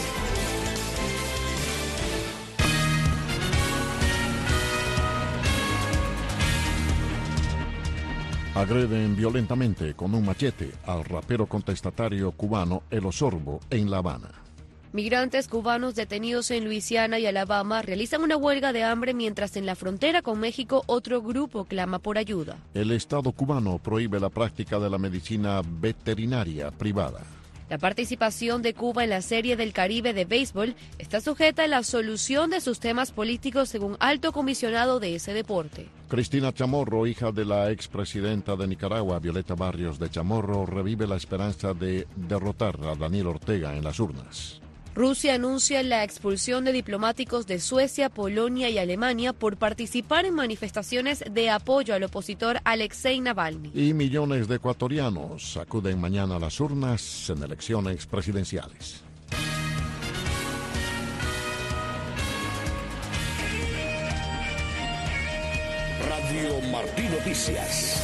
Agreden violentamente con un machete al rapero contestatario cubano El Osorbo en La Habana. Migrantes cubanos detenidos en Luisiana y Alabama realizan una huelga de hambre mientras en la frontera con México otro grupo clama por ayuda. El Estado cubano prohíbe la práctica de la medicina veterinaria privada. La participación de Cuba en la Serie del Caribe de béisbol está sujeta a la solución de sus temas políticos según alto comisionado de ese deporte. Cristina Chamorro, hija de la expresidenta de Nicaragua, Violeta Barrios de Chamorro, revive la esperanza de derrotar a Daniel Ortega en las urnas. Rusia anuncia la expulsión de diplomáticos de Suecia, Polonia y Alemania por participar en manifestaciones de apoyo al opositor Alexei Navalny. Y millones de ecuatorianos acuden mañana a las urnas en elecciones presidenciales. Radio Martí Noticias.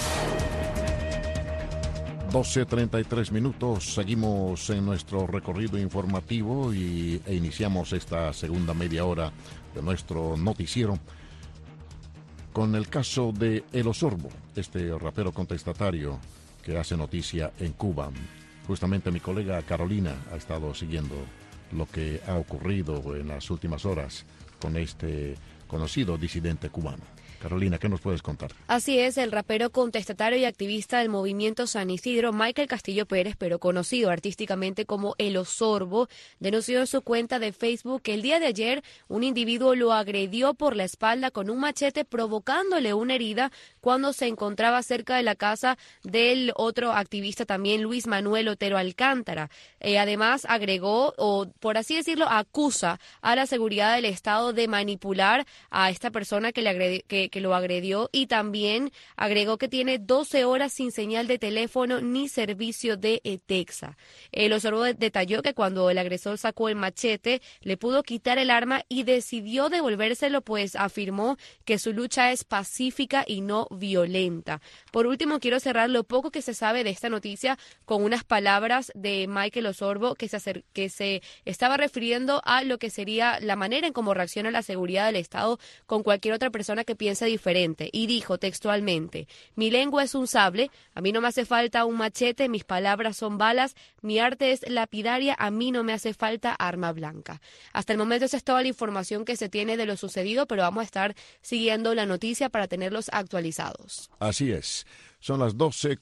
12:33 minutos, seguimos en nuestro recorrido informativo e iniciamos esta segunda media hora de nuestro noticiero con el caso de El Osorbo, este rapero contestatario que hace noticia en Cuba. Justamente mi colega Carolina ha estado siguiendo lo que ha ocurrido en las últimas horas con este conocido disidente cubano. Carolina, ¿qué nos puedes contar? Así es, el rapero contestatario y activista del movimiento San Isidro, Michael Castillo Pérez, pero conocido artísticamente como El Osorbo, denunció en su cuenta de Facebook que el día de ayer un individuo lo agredió por la espalda con un machete provocándole una herida cuando se encontraba cerca de la casa del otro activista también, Luis Manuel Otero Alcántara. Además, agregó, o por así decirlo, acusa a la seguridad del Estado de manipular a esta persona que lo agredió, y también agregó que tiene 12 horas sin señal de teléfono ni servicio de ETEXA. El Osorbo detalló que cuando el agresor sacó el machete le pudo quitar el arma y decidió devolvérselo, pues afirmó que su lucha es pacífica y no violenta. Por último, quiero cerrar lo poco que se sabe de esta noticia con unas palabras de Michael Osorbo que se estaba refiriendo a lo que sería la manera en cómo reacciona la seguridad del Estado con cualquier otra persona que piense diferente. Y dijo textualmente: mi lengua es un sable, a mí no me hace falta un machete, mis palabras son balas, mi arte es lapidaria, a mí no me hace falta arma blanca. Hasta el momento esa es toda la información que se tiene de lo sucedido, pero vamos a estar siguiendo la noticia para tenerlos actualizados. Así es. Son las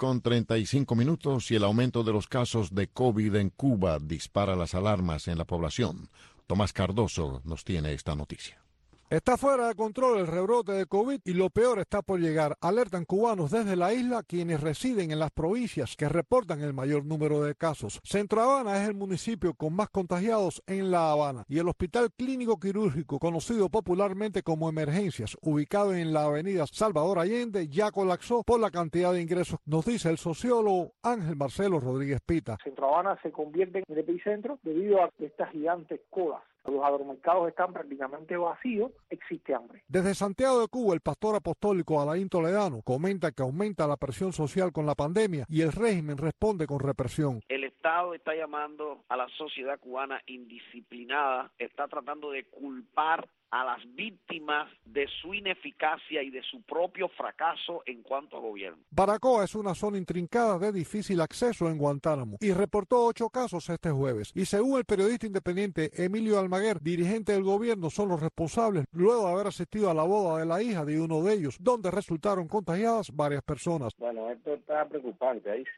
12:35 y el aumento de los casos de COVID en Cuba dispara las alarmas en la población. Tomás Cardoso nos tiene esta noticia. Está fuera de control el rebrote de COVID y lo peor está por llegar. Alertan cubanos desde la isla quienes residen en las provincias que reportan el mayor número de casos. Centro Habana es el municipio con más contagiados en La Habana y el Hospital Clínico Quirúrgico, conocido popularmente como Emergencias, ubicado en la avenida Salvador Allende, ya colapsó por la cantidad de ingresos, nos dice el sociólogo Ángel Marcelo Rodríguez Pita. Centro Habana se convierte en el epicentro debido a estas gigantes colas. Los agromercados están prácticamente vacíos, existe hambre. Desde Santiago de Cuba, el pastor apostólico Alain Toledano comenta que aumenta la presión social con la pandemia y el régimen responde con represión. El Estado está llamando a la sociedad cubana indisciplinada, está tratando de culpar a las víctimas de su ineficacia y de su propio fracaso en cuanto a gobierno. Baracoa es una zona intrincada de difícil acceso en Guantánamo y reportó 8 casos este jueves. Y según el periodista independiente Emilio Almaguer, dirigente del gobierno, son los responsables luego de haber asistido a la boda de la hija de uno de ellos, donde resultaron contagiadas varias personas. Bueno, esto está preocupante. Hay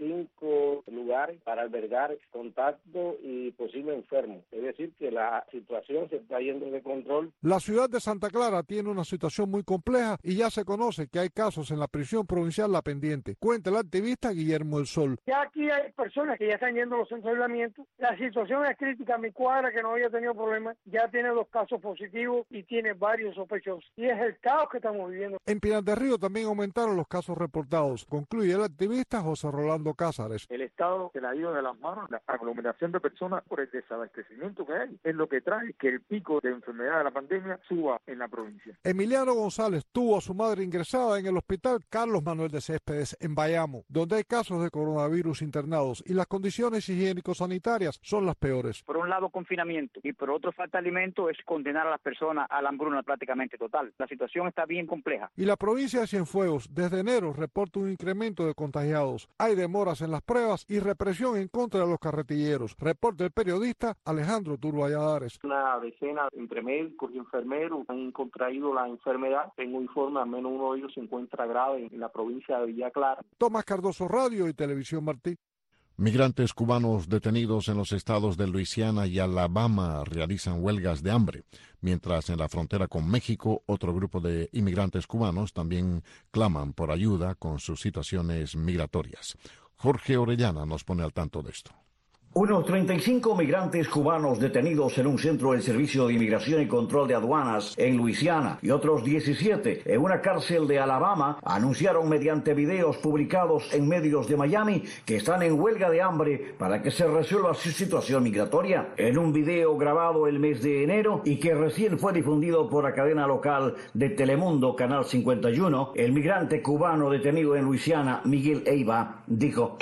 5 lugares para albergar contacto y posibles enfermos. Es decir, que la situación se está yendo de control. La ciudad de Santa Clara tiene una situación muy compleja y ya se conoce que hay casos en la prisión provincial La Pendiente. Cuenta el activista Guillermo del Sol. Ya aquí hay personas que ya están yendo a los centros de aislamiento. La situación es crítica. Mi cuadra, que no había tenido problemas, ya tiene 2 casos positivos y tiene varios sospechosos. Y es el caos que estamos viviendo. En Pinar del Río también aumentaron los casos reportados. Concluye el activista José Rolando Cázares. El Estado se la ha ido de las manos. La aglomeración de personas por el desabastecimiento que hay es lo que trae que el pico de enfermedad de la pandemia suba en la provincia. Emiliano González tuvo a su madre ingresada en el hospital Carlos Manuel de Céspedes en Bayamo, donde hay casos de coronavirus internados y las condiciones higiénico-sanitarias son las peores. Por un lado confinamiento y por otro falta de alimento, es condenar a las personas a la hambruna prácticamente total. La situación está bien compleja. Y la provincia de Cienfuegos desde enero reporta un incremento de contagiados. Hay demoras en las pruebas y represión en contra de los carretilleros. Reporta el periodista Alejandro Turbo Valladares. Una decena entre médicos y enfermeros han contraído la enfermedad. Tengo informe, al menos uno de ellos se encuentra grave en la provincia de Villa Clara. Tomás Cardoso, Radio y Televisión Martí. Migrantes cubanos detenidos en los estados de Luisiana y Alabama realizan huelgas de hambre, mientras en la frontera con México otro grupo de inmigrantes cubanos también claman por ayuda con sus situaciones migratorias. Jorge Orellana nos pone al tanto de esto. Unos 35 migrantes cubanos detenidos en un centro del Servicio de Inmigración y Control de Aduanas en Luisiana y otros 17 en una cárcel de Alabama anunciaron mediante videos publicados en medios de Miami que están en huelga de hambre para que se resuelva su situación migratoria. En un video grabado el mes de enero y que recién fue difundido por la cadena local de Telemundo, Canal 51, el migrante cubano detenido en Luisiana, Miguel Eiva, dijo: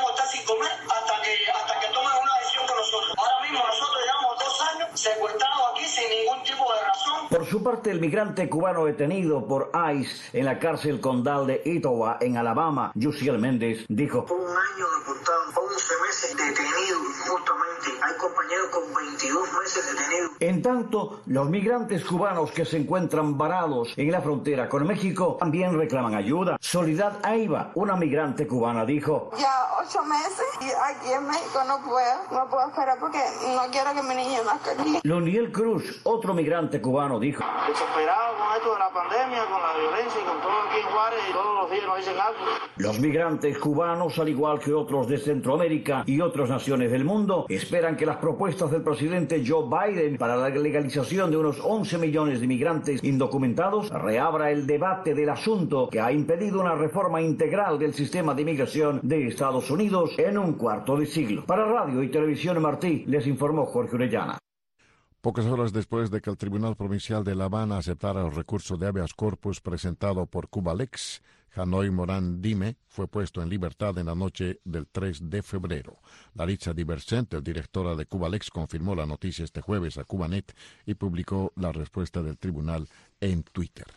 secuestrado aquí sin ningún tipo de razón. Por su parte, el migrante cubano detenido por ICE en la cárcel condal de Etowah, en Alabama, Yusiel Méndez, dijo: Fue un año deportado, 11 meses detenido injustamente. Hay compañeros con 22 meses detenidos. En tanto, los migrantes cubanos que se encuentran varados en la frontera con México también reclaman ayuda. Soledad Aiba, una migrante cubana, dijo: Ya 8 meses y aquí en México no puedo esperar porque no quiero que mi niño nazca aquí. Loniel Cruz, otro migrante cubano, dijo: Desesperado con esto de la pandemia, con la violencia y con todo aquí en Juárez, y todos los días nos dicen algo. Los migrantes cubanos, al igual que otros de Centroamérica y otras naciones del mundo, esperan que las propuestas del presidente Joe Biden para la legalización de unos 11 millones de inmigrantes indocumentados reabra el debate del asunto que ha impedido una reforma integral del sistema de inmigración de Estados Unidos en un cuarto de siglo. Para Radio y Televisión Martí, les informó Jorge Orellana. Pocas horas después de que el Tribunal Provincial de La Habana aceptara el recurso de habeas corpus presentado por Cubalex, Hanoi Morán Dime fue puesto en libertad en la noche del 3 de febrero. Laritza Diversente, directora de Cubalex, confirmó la noticia este jueves a Cubanet y publicó la respuesta del tribunal en Twitter.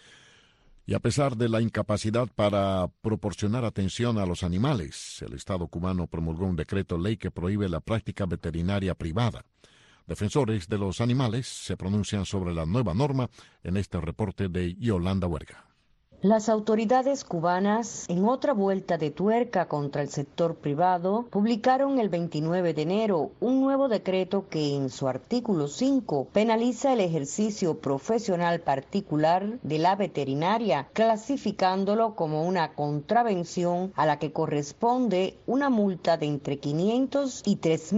Y a pesar de la incapacidad para proporcionar atención a los animales, el Estado cubano promulgó un decreto ley que prohíbe la práctica veterinaria privada. Defensores de los animales se pronuncian sobre la nueva norma en este reporte de Yolanda Huerga. Las autoridades cubanas, en otra vuelta de tuerca contra el sector privado, publicaron el 29 de enero un nuevo decreto que en su artículo 5 penaliza el ejercicio profesional particular de la veterinaria, clasificándolo como una contravención a la que corresponde una multa de entre 500 y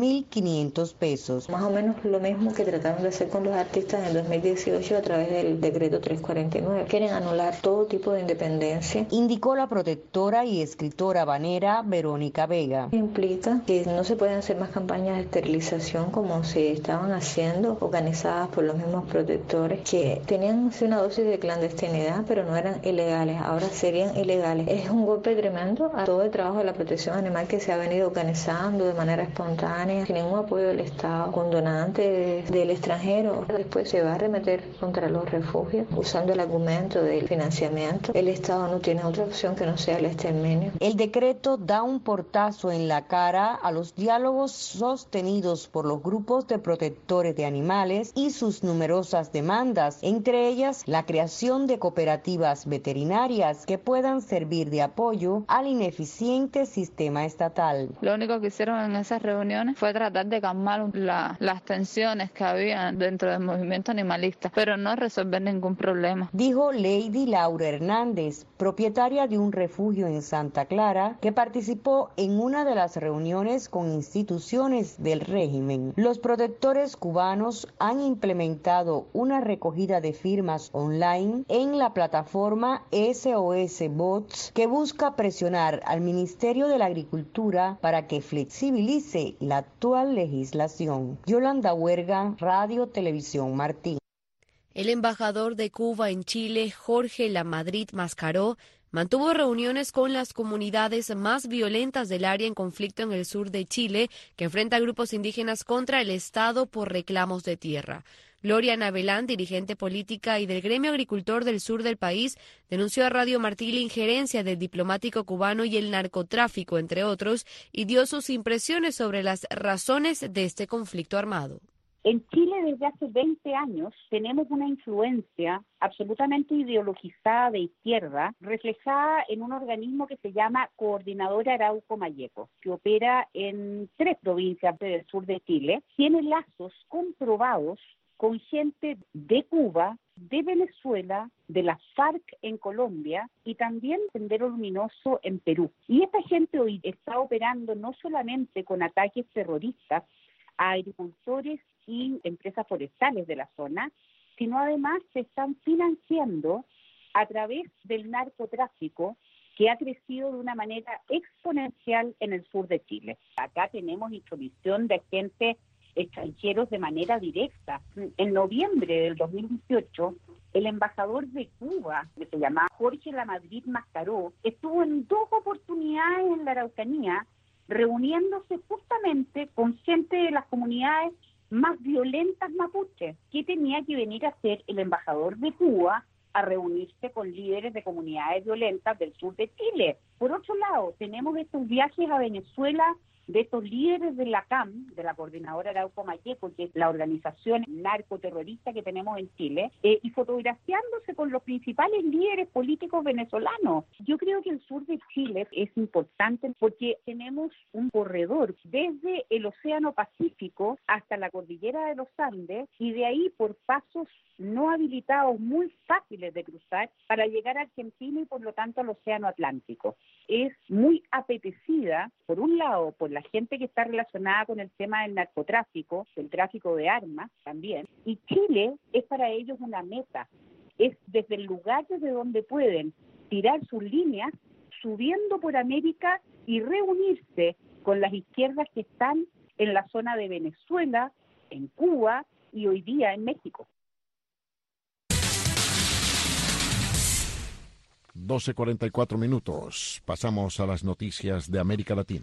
3.500 pesos. Más o menos lo mismo que trataron de hacer con los artistas en el 2018 a través del decreto 349. Quieren anular todo tipo de independencia, indicó la protectora y escritora habanera Verónica Vega. Implica que no se pueden hacer más campañas de esterilización como se estaban haciendo, organizadas por los mismos protectores, que tenían una dosis de clandestinidad, pero no eran ilegales, ahora serían ilegales. Es un golpe tremendo a todo el trabajo de la protección animal que se ha venido organizando de manera espontánea, sin ningún apoyo del Estado, con donantes del extranjero. Después se va a arremeter contra los refugios, usando el argumento del financiamiento. El Estado no tiene otra opción que no sea el exterminio. El decreto da un portazo en la cara a los diálogos sostenidos por los grupos de protectores de animales y sus numerosas demandas, entre ellas la creación de cooperativas veterinarias que puedan servir de apoyo al ineficiente sistema estatal. Lo único que hicieron en esas reuniones fue tratar de calmar las tensiones que había dentro del movimiento animalista, pero no resolver ningún problema. Dijo Lady Laura Hernández, propietaria de un refugio en Santa Clara, que participó en una de las reuniones con instituciones del régimen. Los protectores cubanos han implementado una recogida de firmas online en la plataforma SOS Bots que busca presionar al Ministerio de la Agricultura para que flexibilice la actual legislación. Yolanda Huerga, Radio Televisión Martín. El embajador de Cuba en Chile, Jorge Lamadrid Mascaró, mantuvo reuniones con las comunidades más violentas del área en conflicto en el sur de Chile, que enfrenta a grupos indígenas contra el Estado por reclamos de tierra. Gloria Navelán, dirigente política y del gremio agricultor del sur del país, denunció a Radio Martí la injerencia del diplomático cubano y el narcotráfico, entre otros, y dio sus impresiones sobre las razones de este conflicto armado. En Chile desde hace 20 años tenemos una influencia absolutamente ideologizada de izquierda, reflejada en un organismo que se llama Coordinadora Arauco Mayeco, que opera en 3 provincias del sur de Chile. Tiene lazos comprobados con gente de Cuba, de Venezuela, de la FARC en Colombia y también Sendero Luminoso en Perú. Y esta gente hoy está operando no solamente con ataques terroristas a agricultores y empresas forestales de la zona, sino además se están financiando a través del narcotráfico que ha crecido de una manera exponencial en el sur de Chile. Acá tenemos intromisión de agentes extranjeros de manera directa. En noviembre del 2018, el embajador de Cuba, que se llama Jorge Lamadrid Mascaró, estuvo en 2 oportunidades en la Araucanía reuniéndose justamente con gente de las comunidades más violentas mapuches. ¿Qué tenía que venir a hacer el embajador de Cuba a reunirse con líderes de comunidades violentas del sur de Chile? Por otro lado, tenemos estos viajes a Venezuela de estos líderes de la CAM, de la Coordinadora Arauco Mayeco, que es la organización narcoterrorista que tenemos en Chile, y fotografiándose con los principales líderes políticos venezolanos. Yo creo que el sur de Chile es importante porque tenemos un corredor desde el Océano Pacífico hasta la Cordillera de los Andes y de ahí por pasos no habilitados muy fáciles de cruzar para llegar a Argentina y por lo tanto al Océano Atlántico. Es muy apetecida, por un lado, por la gente que está relacionada con el tema del narcotráfico, el tráfico de armas también, y Chile es para ellos una meta. Es desde el lugar desde donde pueden tirar sus líneas, subiendo por América y reunirse con las izquierdas que están en la zona de Venezuela, en Cuba y hoy día en México. 12:44 minutos. Pasamos a las noticias de América Latina.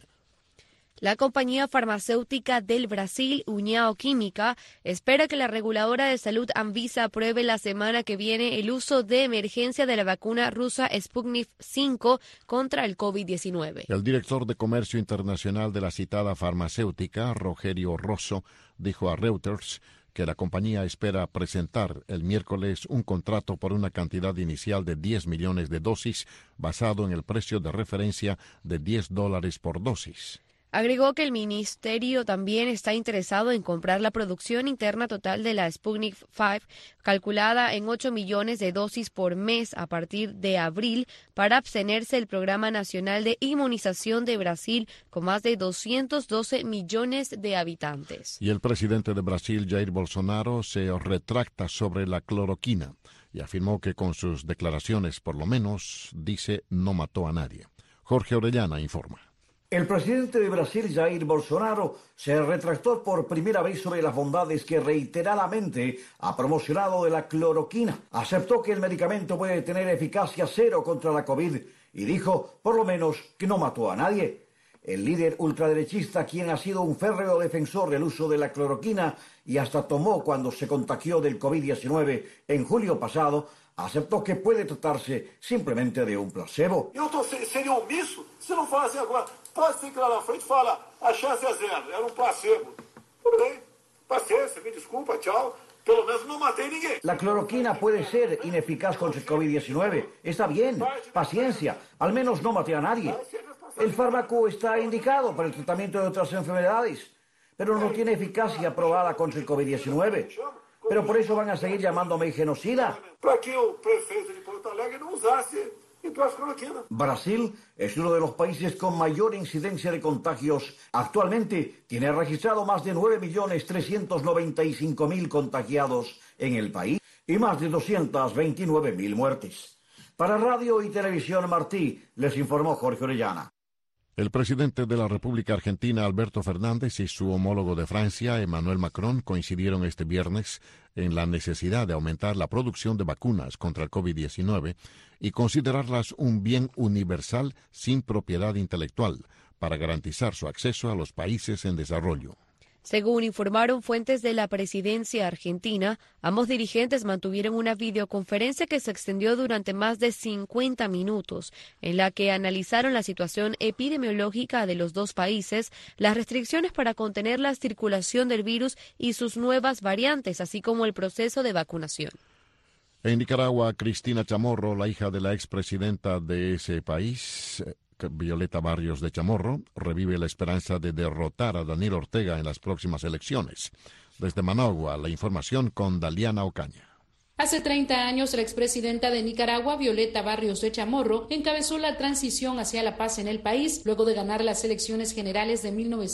La compañía farmacéutica del Brasil, União Química, espera que la reguladora de salud Anvisa apruebe la semana que viene el uso de emergencia de la vacuna rusa Sputnik V contra el COVID-19. El director de Comercio Internacional de la citada farmacéutica, Rogerio Rosso, dijo a Reuters que la compañía espera presentar el miércoles un contrato por una cantidad inicial de 10 millones de dosis basado en el precio de referencia de $10 por dosis. Agregó que el ministerio también está interesado en comprar la producción interna total de la Sputnik V, calculada en 8 millones de dosis por mes a partir de abril, para abstenerse del Programa Nacional de Inmunización de Brasil, con más de 212 millones de habitantes. Y el presidente de Brasil, Jair Bolsonaro, se retracta sobre la cloroquina y afirmó que con sus declaraciones, por lo menos, dice, no mató a nadie. Jorge Orellana informa. El presidente de Brasil, Jair Bolsonaro, se retractó por primera vez sobre las bondades que reiteradamente ha promocionado de la cloroquina. Aceptó que el medicamento puede tener eficacia cero contra la COVID y dijo, por lo menos, que no mató a nadie. El líder ultraderechista, quien ha sido un férreo defensor del uso de la cloroquina y hasta tomó cuando se contagió del COVID-19 en julio pasado, aceptó que puede tratarse simplemente de un placebo. Seria omisso se não falasse agora. Pode ser que lá na frente fala, a chance é zero, era un placebo. Tudo bem, paciência, me desculpa, tchau. Pelo menos no maté ninguém. La cloroquina puede ser ineficaz contra el COVID-19. Está bien, paciencia, al menos no maté a nadie. El fármaco está indicado para el tratamiento de otras enfermedades, pero no tiene eficacia probada contra el COVID-19. Pero por eso van a seguir llamándome genocida. Para que el prefeito de Porto Alegre no usase hidroxicloroquina. Brasil es uno de los países con mayor incidencia de contagios. Actualmente tiene registrado más de 9.395.000 contagiados en el país y más de 229.000 muertes. Para Radio y Televisión Martí, les informó Jorge Orellana. El presidente de la República Argentina, Alberto Fernández, y su homólogo de Francia, Emmanuel Macron, coincidieron este viernes en la necesidad de aumentar la producción de vacunas contra el COVID-19 y considerarlas un bien universal sin propiedad intelectual para garantizar su acceso a los países en desarrollo. Según informaron fuentes de la presidencia argentina, ambos dirigentes mantuvieron una videoconferencia que se extendió durante más de 50 minutos, en la que analizaron la situación epidemiológica de los dos países, las restricciones para contener la circulación del virus y sus nuevas variantes, así como el proceso de vacunación. En Nicaragua, Cristina Chamorro, la hija de la expresidenta de ese país, Violeta Barrios de Chamorro, revive la esperanza de derrotar a Daniel Ortega en las próximas elecciones. Desde Managua, la información con Daliana Ocaña. Hace 30 años, la expresidenta de Nicaragua, Violeta Barrios de Chamorro, encabezó la transición hacia la paz en el país, luego de ganar las elecciones generales de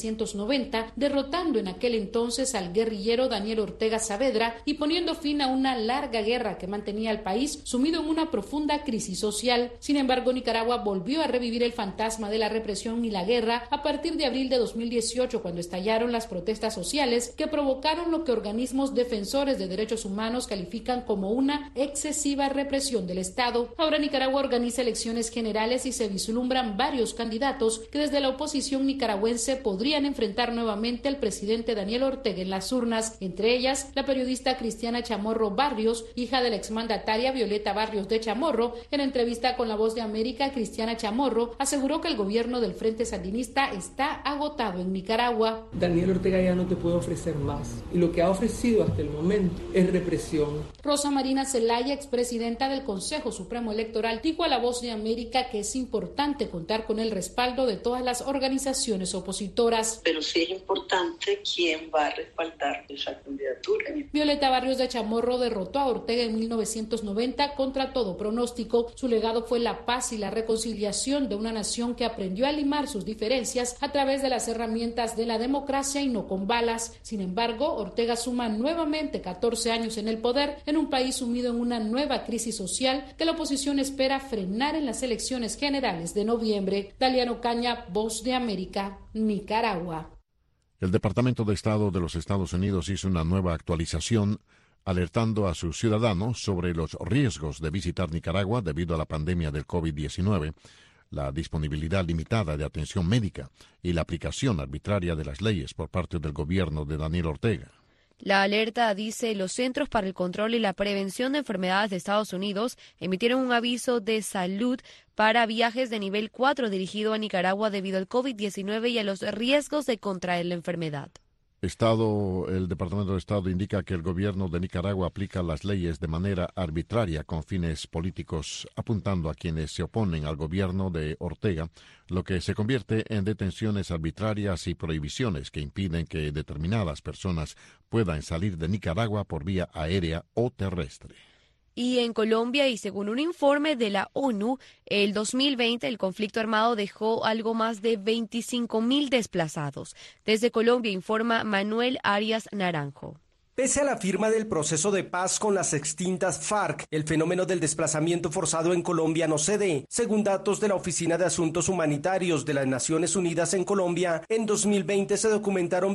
1990, derrotando en aquel entonces al guerrillero Daniel Ortega Saavedra y poniendo fin a una larga guerra que mantenía al país sumido en una profunda crisis social. Sin embargo, Nicaragua volvió a revivir el fantasma de la represión y la guerra a partir de abril de 2018, cuando estallaron las protestas sociales que provocaron lo que organismos defensores de derechos humanos califican como una excesiva represión del Estado. Ahora Nicaragua organiza elecciones generales y se vislumbran varios candidatos que desde la oposición nicaragüense podrían enfrentar nuevamente al presidente Daniel Ortega en las urnas, entre ellas la periodista Cristiana Chamorro Barrios, hija de la exmandataria Violeta Barrios de Chamorro. En entrevista con La Voz de América, Cristiana Chamorro aseguró que el gobierno del Frente Sandinista está agotado en Nicaragua. Daniel Ortega ya no te puede ofrecer más, y lo que ha ofrecido hasta el momento es represión. Rosa Marina Zelaya, expresidenta del Consejo Supremo Electoral, dijo a La Voz de América que es importante contar con el respaldo de todas las organizaciones opositoras. Pero sí es importante quién va a respaldar esa candidatura. Violeta Barrios de Chamorro derrotó a Ortega en 1990 contra todo pronóstico. Su legado fue la paz y la reconciliación de una nación que aprendió a limar sus diferencias a través de las herramientas de la democracia y no con balas. Sin embargo, Ortega suma nuevamente 14 años en el poder en un país sumido en una nueva crisis social que la oposición espera frenar en las elecciones generales de noviembre. Daliana Ocaña, Voz de América, Nicaragua. El Departamento de Estado de los Estados Unidos hizo una nueva actualización alertando a sus ciudadanos sobre los riesgos de visitar Nicaragua debido a la pandemia del COVID-19, la disponibilidad limitada de atención médica y la aplicación arbitraria de las leyes por parte del gobierno de Daniel Ortega. La alerta dice los Centros para el Control y la Prevención de Enfermedades de Estados Unidos emitieron un aviso de salud para viajes de nivel 4 dirigido a Nicaragua debido al COVID-19 y a los riesgos de contraer la enfermedad. El Departamento de Estado indica que el gobierno de Nicaragua aplica las leyes de manera arbitraria con fines políticos, apuntando a quienes se oponen al gobierno de Ortega, lo que se convierte en detenciones arbitrarias y prohibiciones que impiden que determinadas personas puedan salir de Nicaragua por vía aérea o terrestre. Y en Colombia, y según un informe de la ONU, el 2020 el conflicto armado dejó algo más de 25.000 desplazados. Desde Colombia informa Manuel Arias Naranjo. Pese a la firma del proceso de paz con las extintas FARC, el fenómeno del desplazamiento forzado en Colombia no cede. Según datos de la Oficina de Asuntos Humanitarios de las Naciones Unidas en Colombia, en 2020 se documentaron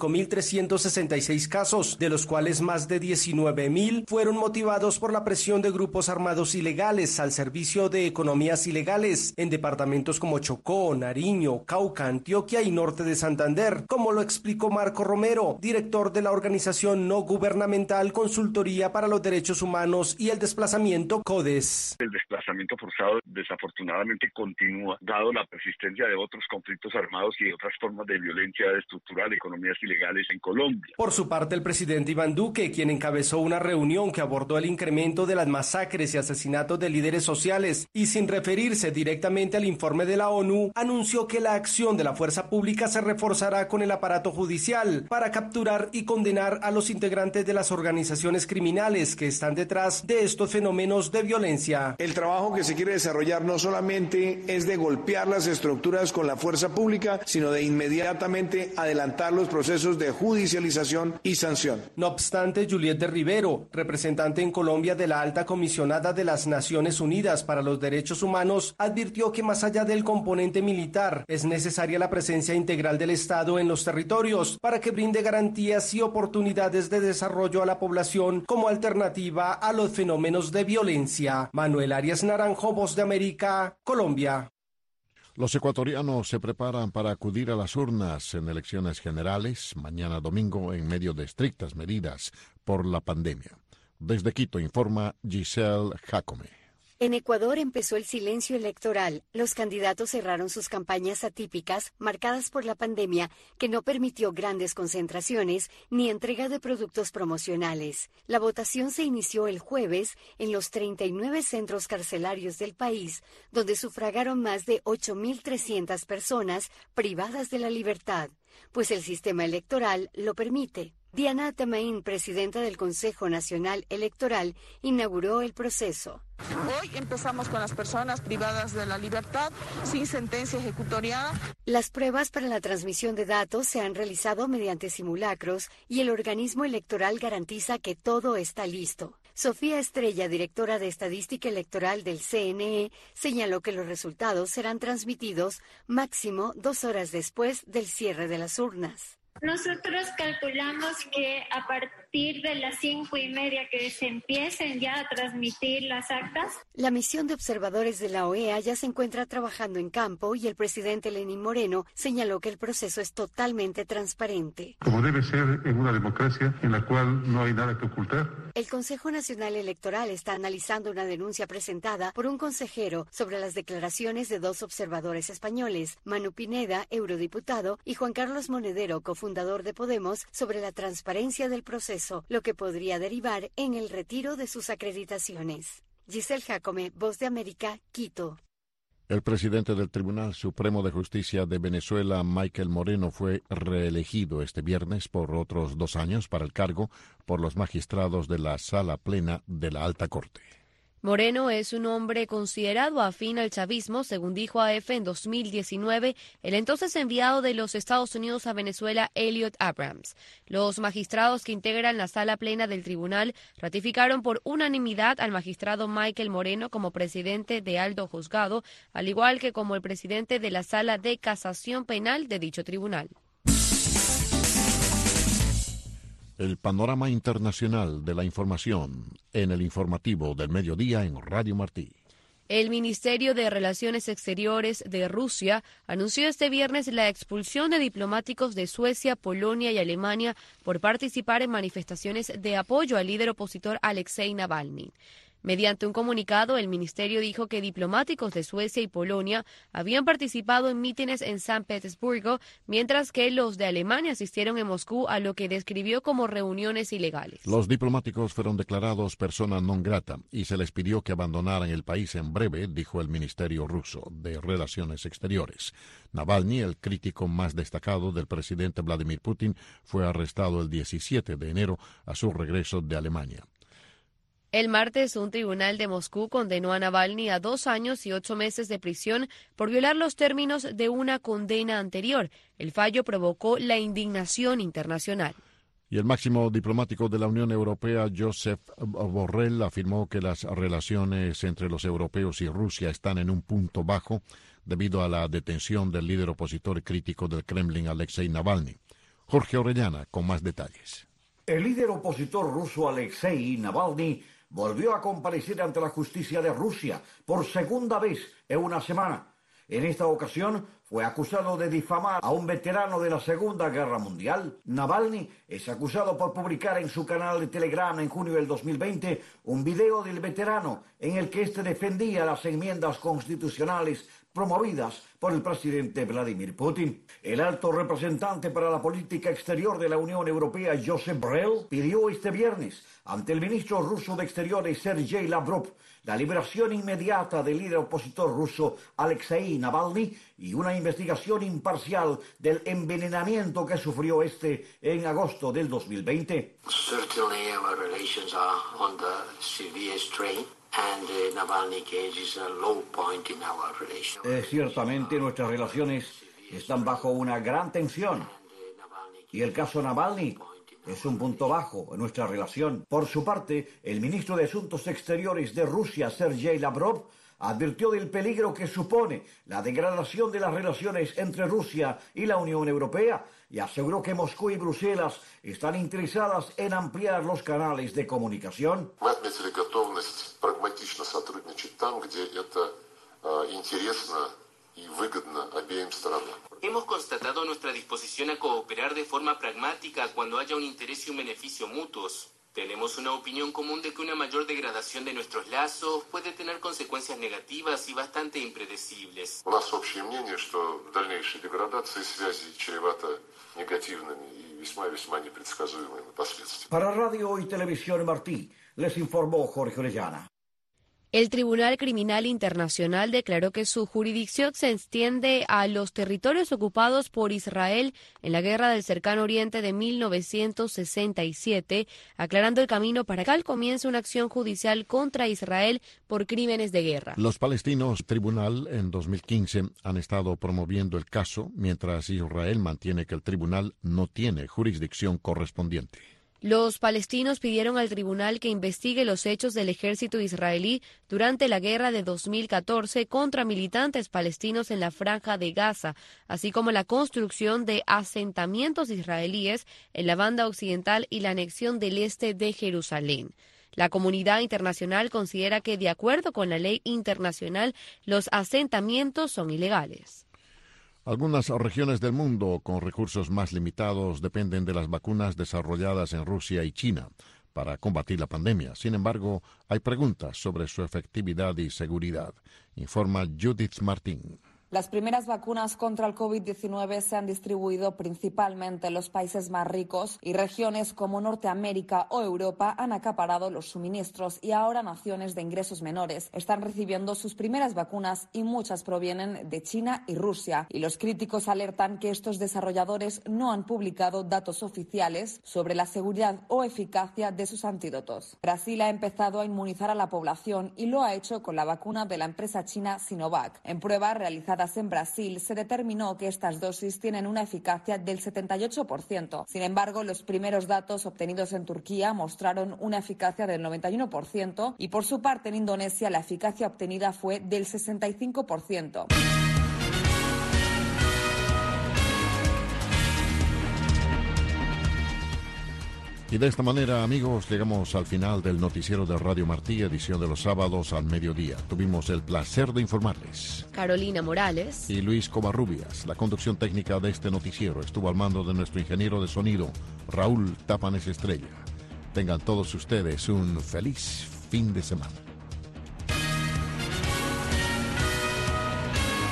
25.366 casos, de los cuales más de 19.000 fueron motivados por la presión de grupos armados ilegales al servicio de economías ilegales en departamentos como Chocó, Nariño, Cauca, Antioquia y norte de Santander, como lo explicó Marco Romero, director de la organización no gubernamental Consultoría para los Derechos Humanos y el Desplazamiento CODES. El desplazamiento forzado desafortunadamente continúa, dado la persistencia de otros conflictos armados y de otras formas de violencia estructural, economías ilegales en Colombia. Por su parte, el presidente Iván Duque, quien encabezó una reunión que abordó el incremento de las masacres y asesinatos de líderes sociales y sin referirse directamente al informe de la ONU, anunció que la acción de la fuerza pública se reforzará con el aparato judicial para capturar y condenar a los integrantes de las organizaciones criminales que están detrás de estos fenómenos de violencia. El trabajo que se quiere desarrollar no solamente es de golpear las estructuras con la fuerza pública, sino de inmediatamente adelantar los procesos de judicialización y sanción. No obstante, Juliette de Rivero, representante en Colombia de la Alta Comisionada de las Naciones Unidas para los Derechos Humanos, advirtió que más allá del componente militar, es necesaria la presencia integral del Estado en los territorios para que brinde garantías y oportunidades de desarrollo a la población como alternativa a los fenómenos de violencia. Manuel Arias Naranjo, Voz de América, Colombia. Los ecuatorianos se preparan para acudir a las urnas en elecciones generales mañana domingo en medio de estrictas medidas por la pandemia. Desde Quito informa Giselle Jacome. En Ecuador empezó el silencio electoral. Los candidatos cerraron sus campañas atípicas, marcadas por la pandemia, que no permitió grandes concentraciones ni entrega de productos promocionales. La votación se inició el jueves en los 39 centros carcelarios del país, donde sufragaron más de 8.300 personas privadas de la libertad, pues el sistema electoral lo permite. Diana Tamaín, presidenta del Consejo Nacional Electoral, inauguró el proceso. Hoy empezamos con las personas privadas de la libertad, sin sentencia ejecutoriada. Las pruebas para la transmisión de datos se han realizado mediante simulacros y el organismo electoral garantiza que todo está listo. Sofía Estrella, directora de Estadística Electoral del CNE, señaló que los resultados serán transmitidos máximo 2 horas después del cierre de las urnas. Nosotros calculamos que a partir de las 5:30 que se empiecen ya a transmitir las actas. La misión de observadores de la OEA ya se encuentra trabajando en campo y el presidente Lenín Moreno señaló que el proceso es totalmente transparente. Como debe ser en una democracia en la cual no hay nada que ocultar. El Consejo Nacional Electoral está analizando una denuncia presentada por un consejero sobre las declaraciones de 2 observadores españoles, Manu Pineda, eurodiputado, y Juan Carlos Monedero, cofundador de Podemos, sobre la transparencia del proceso, lo que podría derivar en el retiro de sus acreditaciones. Giselle Jacome, Voz de América, Quito. El presidente del Tribunal Supremo de Justicia de Venezuela, Michael Moreno, fue reelegido este viernes por otros 2 años para el cargo por los magistrados de la Sala Plena de la Alta Corte. Moreno es un hombre considerado afín al chavismo, según dijo AF en 2019 el entonces enviado de los Estados Unidos a Venezuela, Elliot Abrams. Los magistrados que integran la Sala Plena del tribunal ratificaron por unanimidad al magistrado Michael Moreno como presidente de alto juzgado, al igual que como el presidente de la Sala de Casación Penal de dicho tribunal. El panorama internacional de la información en el informativo del mediodía en Radio Martí. El Ministerio de Relaciones Exteriores de Rusia anunció este viernes la expulsión de diplomáticos de Suecia, Polonia y Alemania por participar en manifestaciones de apoyo al líder opositor Alexei Navalny. Mediante un comunicado, el ministerio dijo que diplomáticos de Suecia y Polonia habían participado en mítines en San Petersburgo, mientras que los de Alemania asistieron en Moscú a lo que describió como reuniones ilegales. Los diplomáticos fueron declarados persona non grata y se les pidió que abandonaran el país en breve, dijo el Ministerio ruso de Relaciones Exteriores. Navalny, el crítico más destacado del presidente Vladimir Putin, fue arrestado el 17 de enero a su regreso de Alemania. El martes, un tribunal de Moscú condenó a Navalny a 2 años y 8 meses de prisión por violar los términos de una condena anterior. El fallo provocó la indignación internacional. Y el máximo diplomático de la Unión Europea, Josep Borrell, afirmó que las relaciones entre los europeos y Rusia están en un punto bajo debido a la detención del líder opositor y crítico del Kremlin, Alexei Navalny. Jorge Orellana, con más detalles. El líder opositor ruso Alexei Navalny volvió a comparecer ante la justicia de Rusia por segunda vez en una semana. En esta ocasión fue acusado de difamar a un veterano de la Segunda Guerra Mundial. Navalny es acusado por publicar en su canal de Telegram en junio del 2020 un video del veterano en el que éste defendía las enmiendas constitucionales promovidas por el presidente Vladimir Putin. El alto representante para la política exterior de la Unión Europea, Josep Borrell, pidió este viernes ante el ministro ruso de Exteriores, Sergei Lavrov, la liberación inmediata del líder opositor ruso Alexei Navalny y una investigación imparcial del envenenamiento que sufrió este en agosto del 2020. Certainly our relations are on the severe strain. And Navalny case is a low point in our relations. Ciertamente nuestras relaciones están bajo una gran tensión. Y el caso Navalny es un punto bajo en nuestra relación. Por su parte, el ministro de Asuntos Exteriores de Rusia, Sergei Lavrov, advirtió del peligro que supone la degradación de las relaciones entre Rusia y la Unión Europea y aseguró que Moscú y Bruselas están interesadas en ampliar los canales de comunicación. Hemos constatado nuestra disposición a cooperar de forma pragmática cuando haya un interés y un beneficio mutuos. Tenemos una opinión común de que una mayor degradación de nuestros lazos puede tener consecuencias negativas y bastante impredecibles. Para Radio y Televisión Martí, les informó Jorge Orellana. El Tribunal Criminal Internacional declaró que su jurisdicción se extiende a los territorios ocupados por Israel en la Guerra del Cercano Oriente de 1967, aclarando el camino para que comience una acción judicial contra Israel por crímenes de guerra. Los palestinos, tribunal, en 2015 han estado promoviendo el caso, mientras Israel mantiene que el tribunal no tiene jurisdicción correspondiente. Los palestinos pidieron al tribunal que investigue los hechos del ejército israelí durante la guerra de 2014 contra militantes palestinos en la Franja de Gaza, así como la construcción de asentamientos israelíes en la banda occidental y la anexión del este de Jerusalén. La comunidad internacional considera que, de acuerdo con la ley internacional, los asentamientos son ilegales. Algunas regiones del mundo con recursos más limitados dependen de las vacunas desarrolladas en Rusia y China para combatir la pandemia. Sin embargo, hay preguntas sobre su efectividad y seguridad, informa Judith Martín. Las primeras vacunas contra el COVID-19 se han distribuido principalmente en los países más ricos y regiones como Norteamérica o Europa han acaparado los suministros y ahora naciones de ingresos menores están recibiendo sus primeras vacunas y muchas provienen de China y Rusia. Y los críticos alertan que estos desarrolladores no han publicado datos oficiales sobre la seguridad o eficacia de sus antídotos. Brasil ha empezado a inmunizar a la población y lo ha hecho con la vacuna de la empresa china Sinovac. En pruebas realizadas en Brasil se determinó que estas dosis tienen una eficacia del 78%. Sin embargo, los primeros datos obtenidos en Turquía mostraron una eficacia del 91% y por su parte en Indonesia la eficacia obtenida fue del 65%. Y de esta manera, amigos, llegamos al final del noticiero de Radio Martí, edición de los sábados al mediodía. Tuvimos el placer de informarles. Carolina Morales y Luis Covarrubias. La conducción técnica de este noticiero estuvo al mando de nuestro ingeniero de sonido, Raúl Tapanes Estrella. Tengan todos ustedes un feliz fin de semana.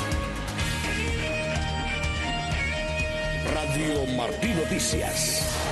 Radio Martí Noticias.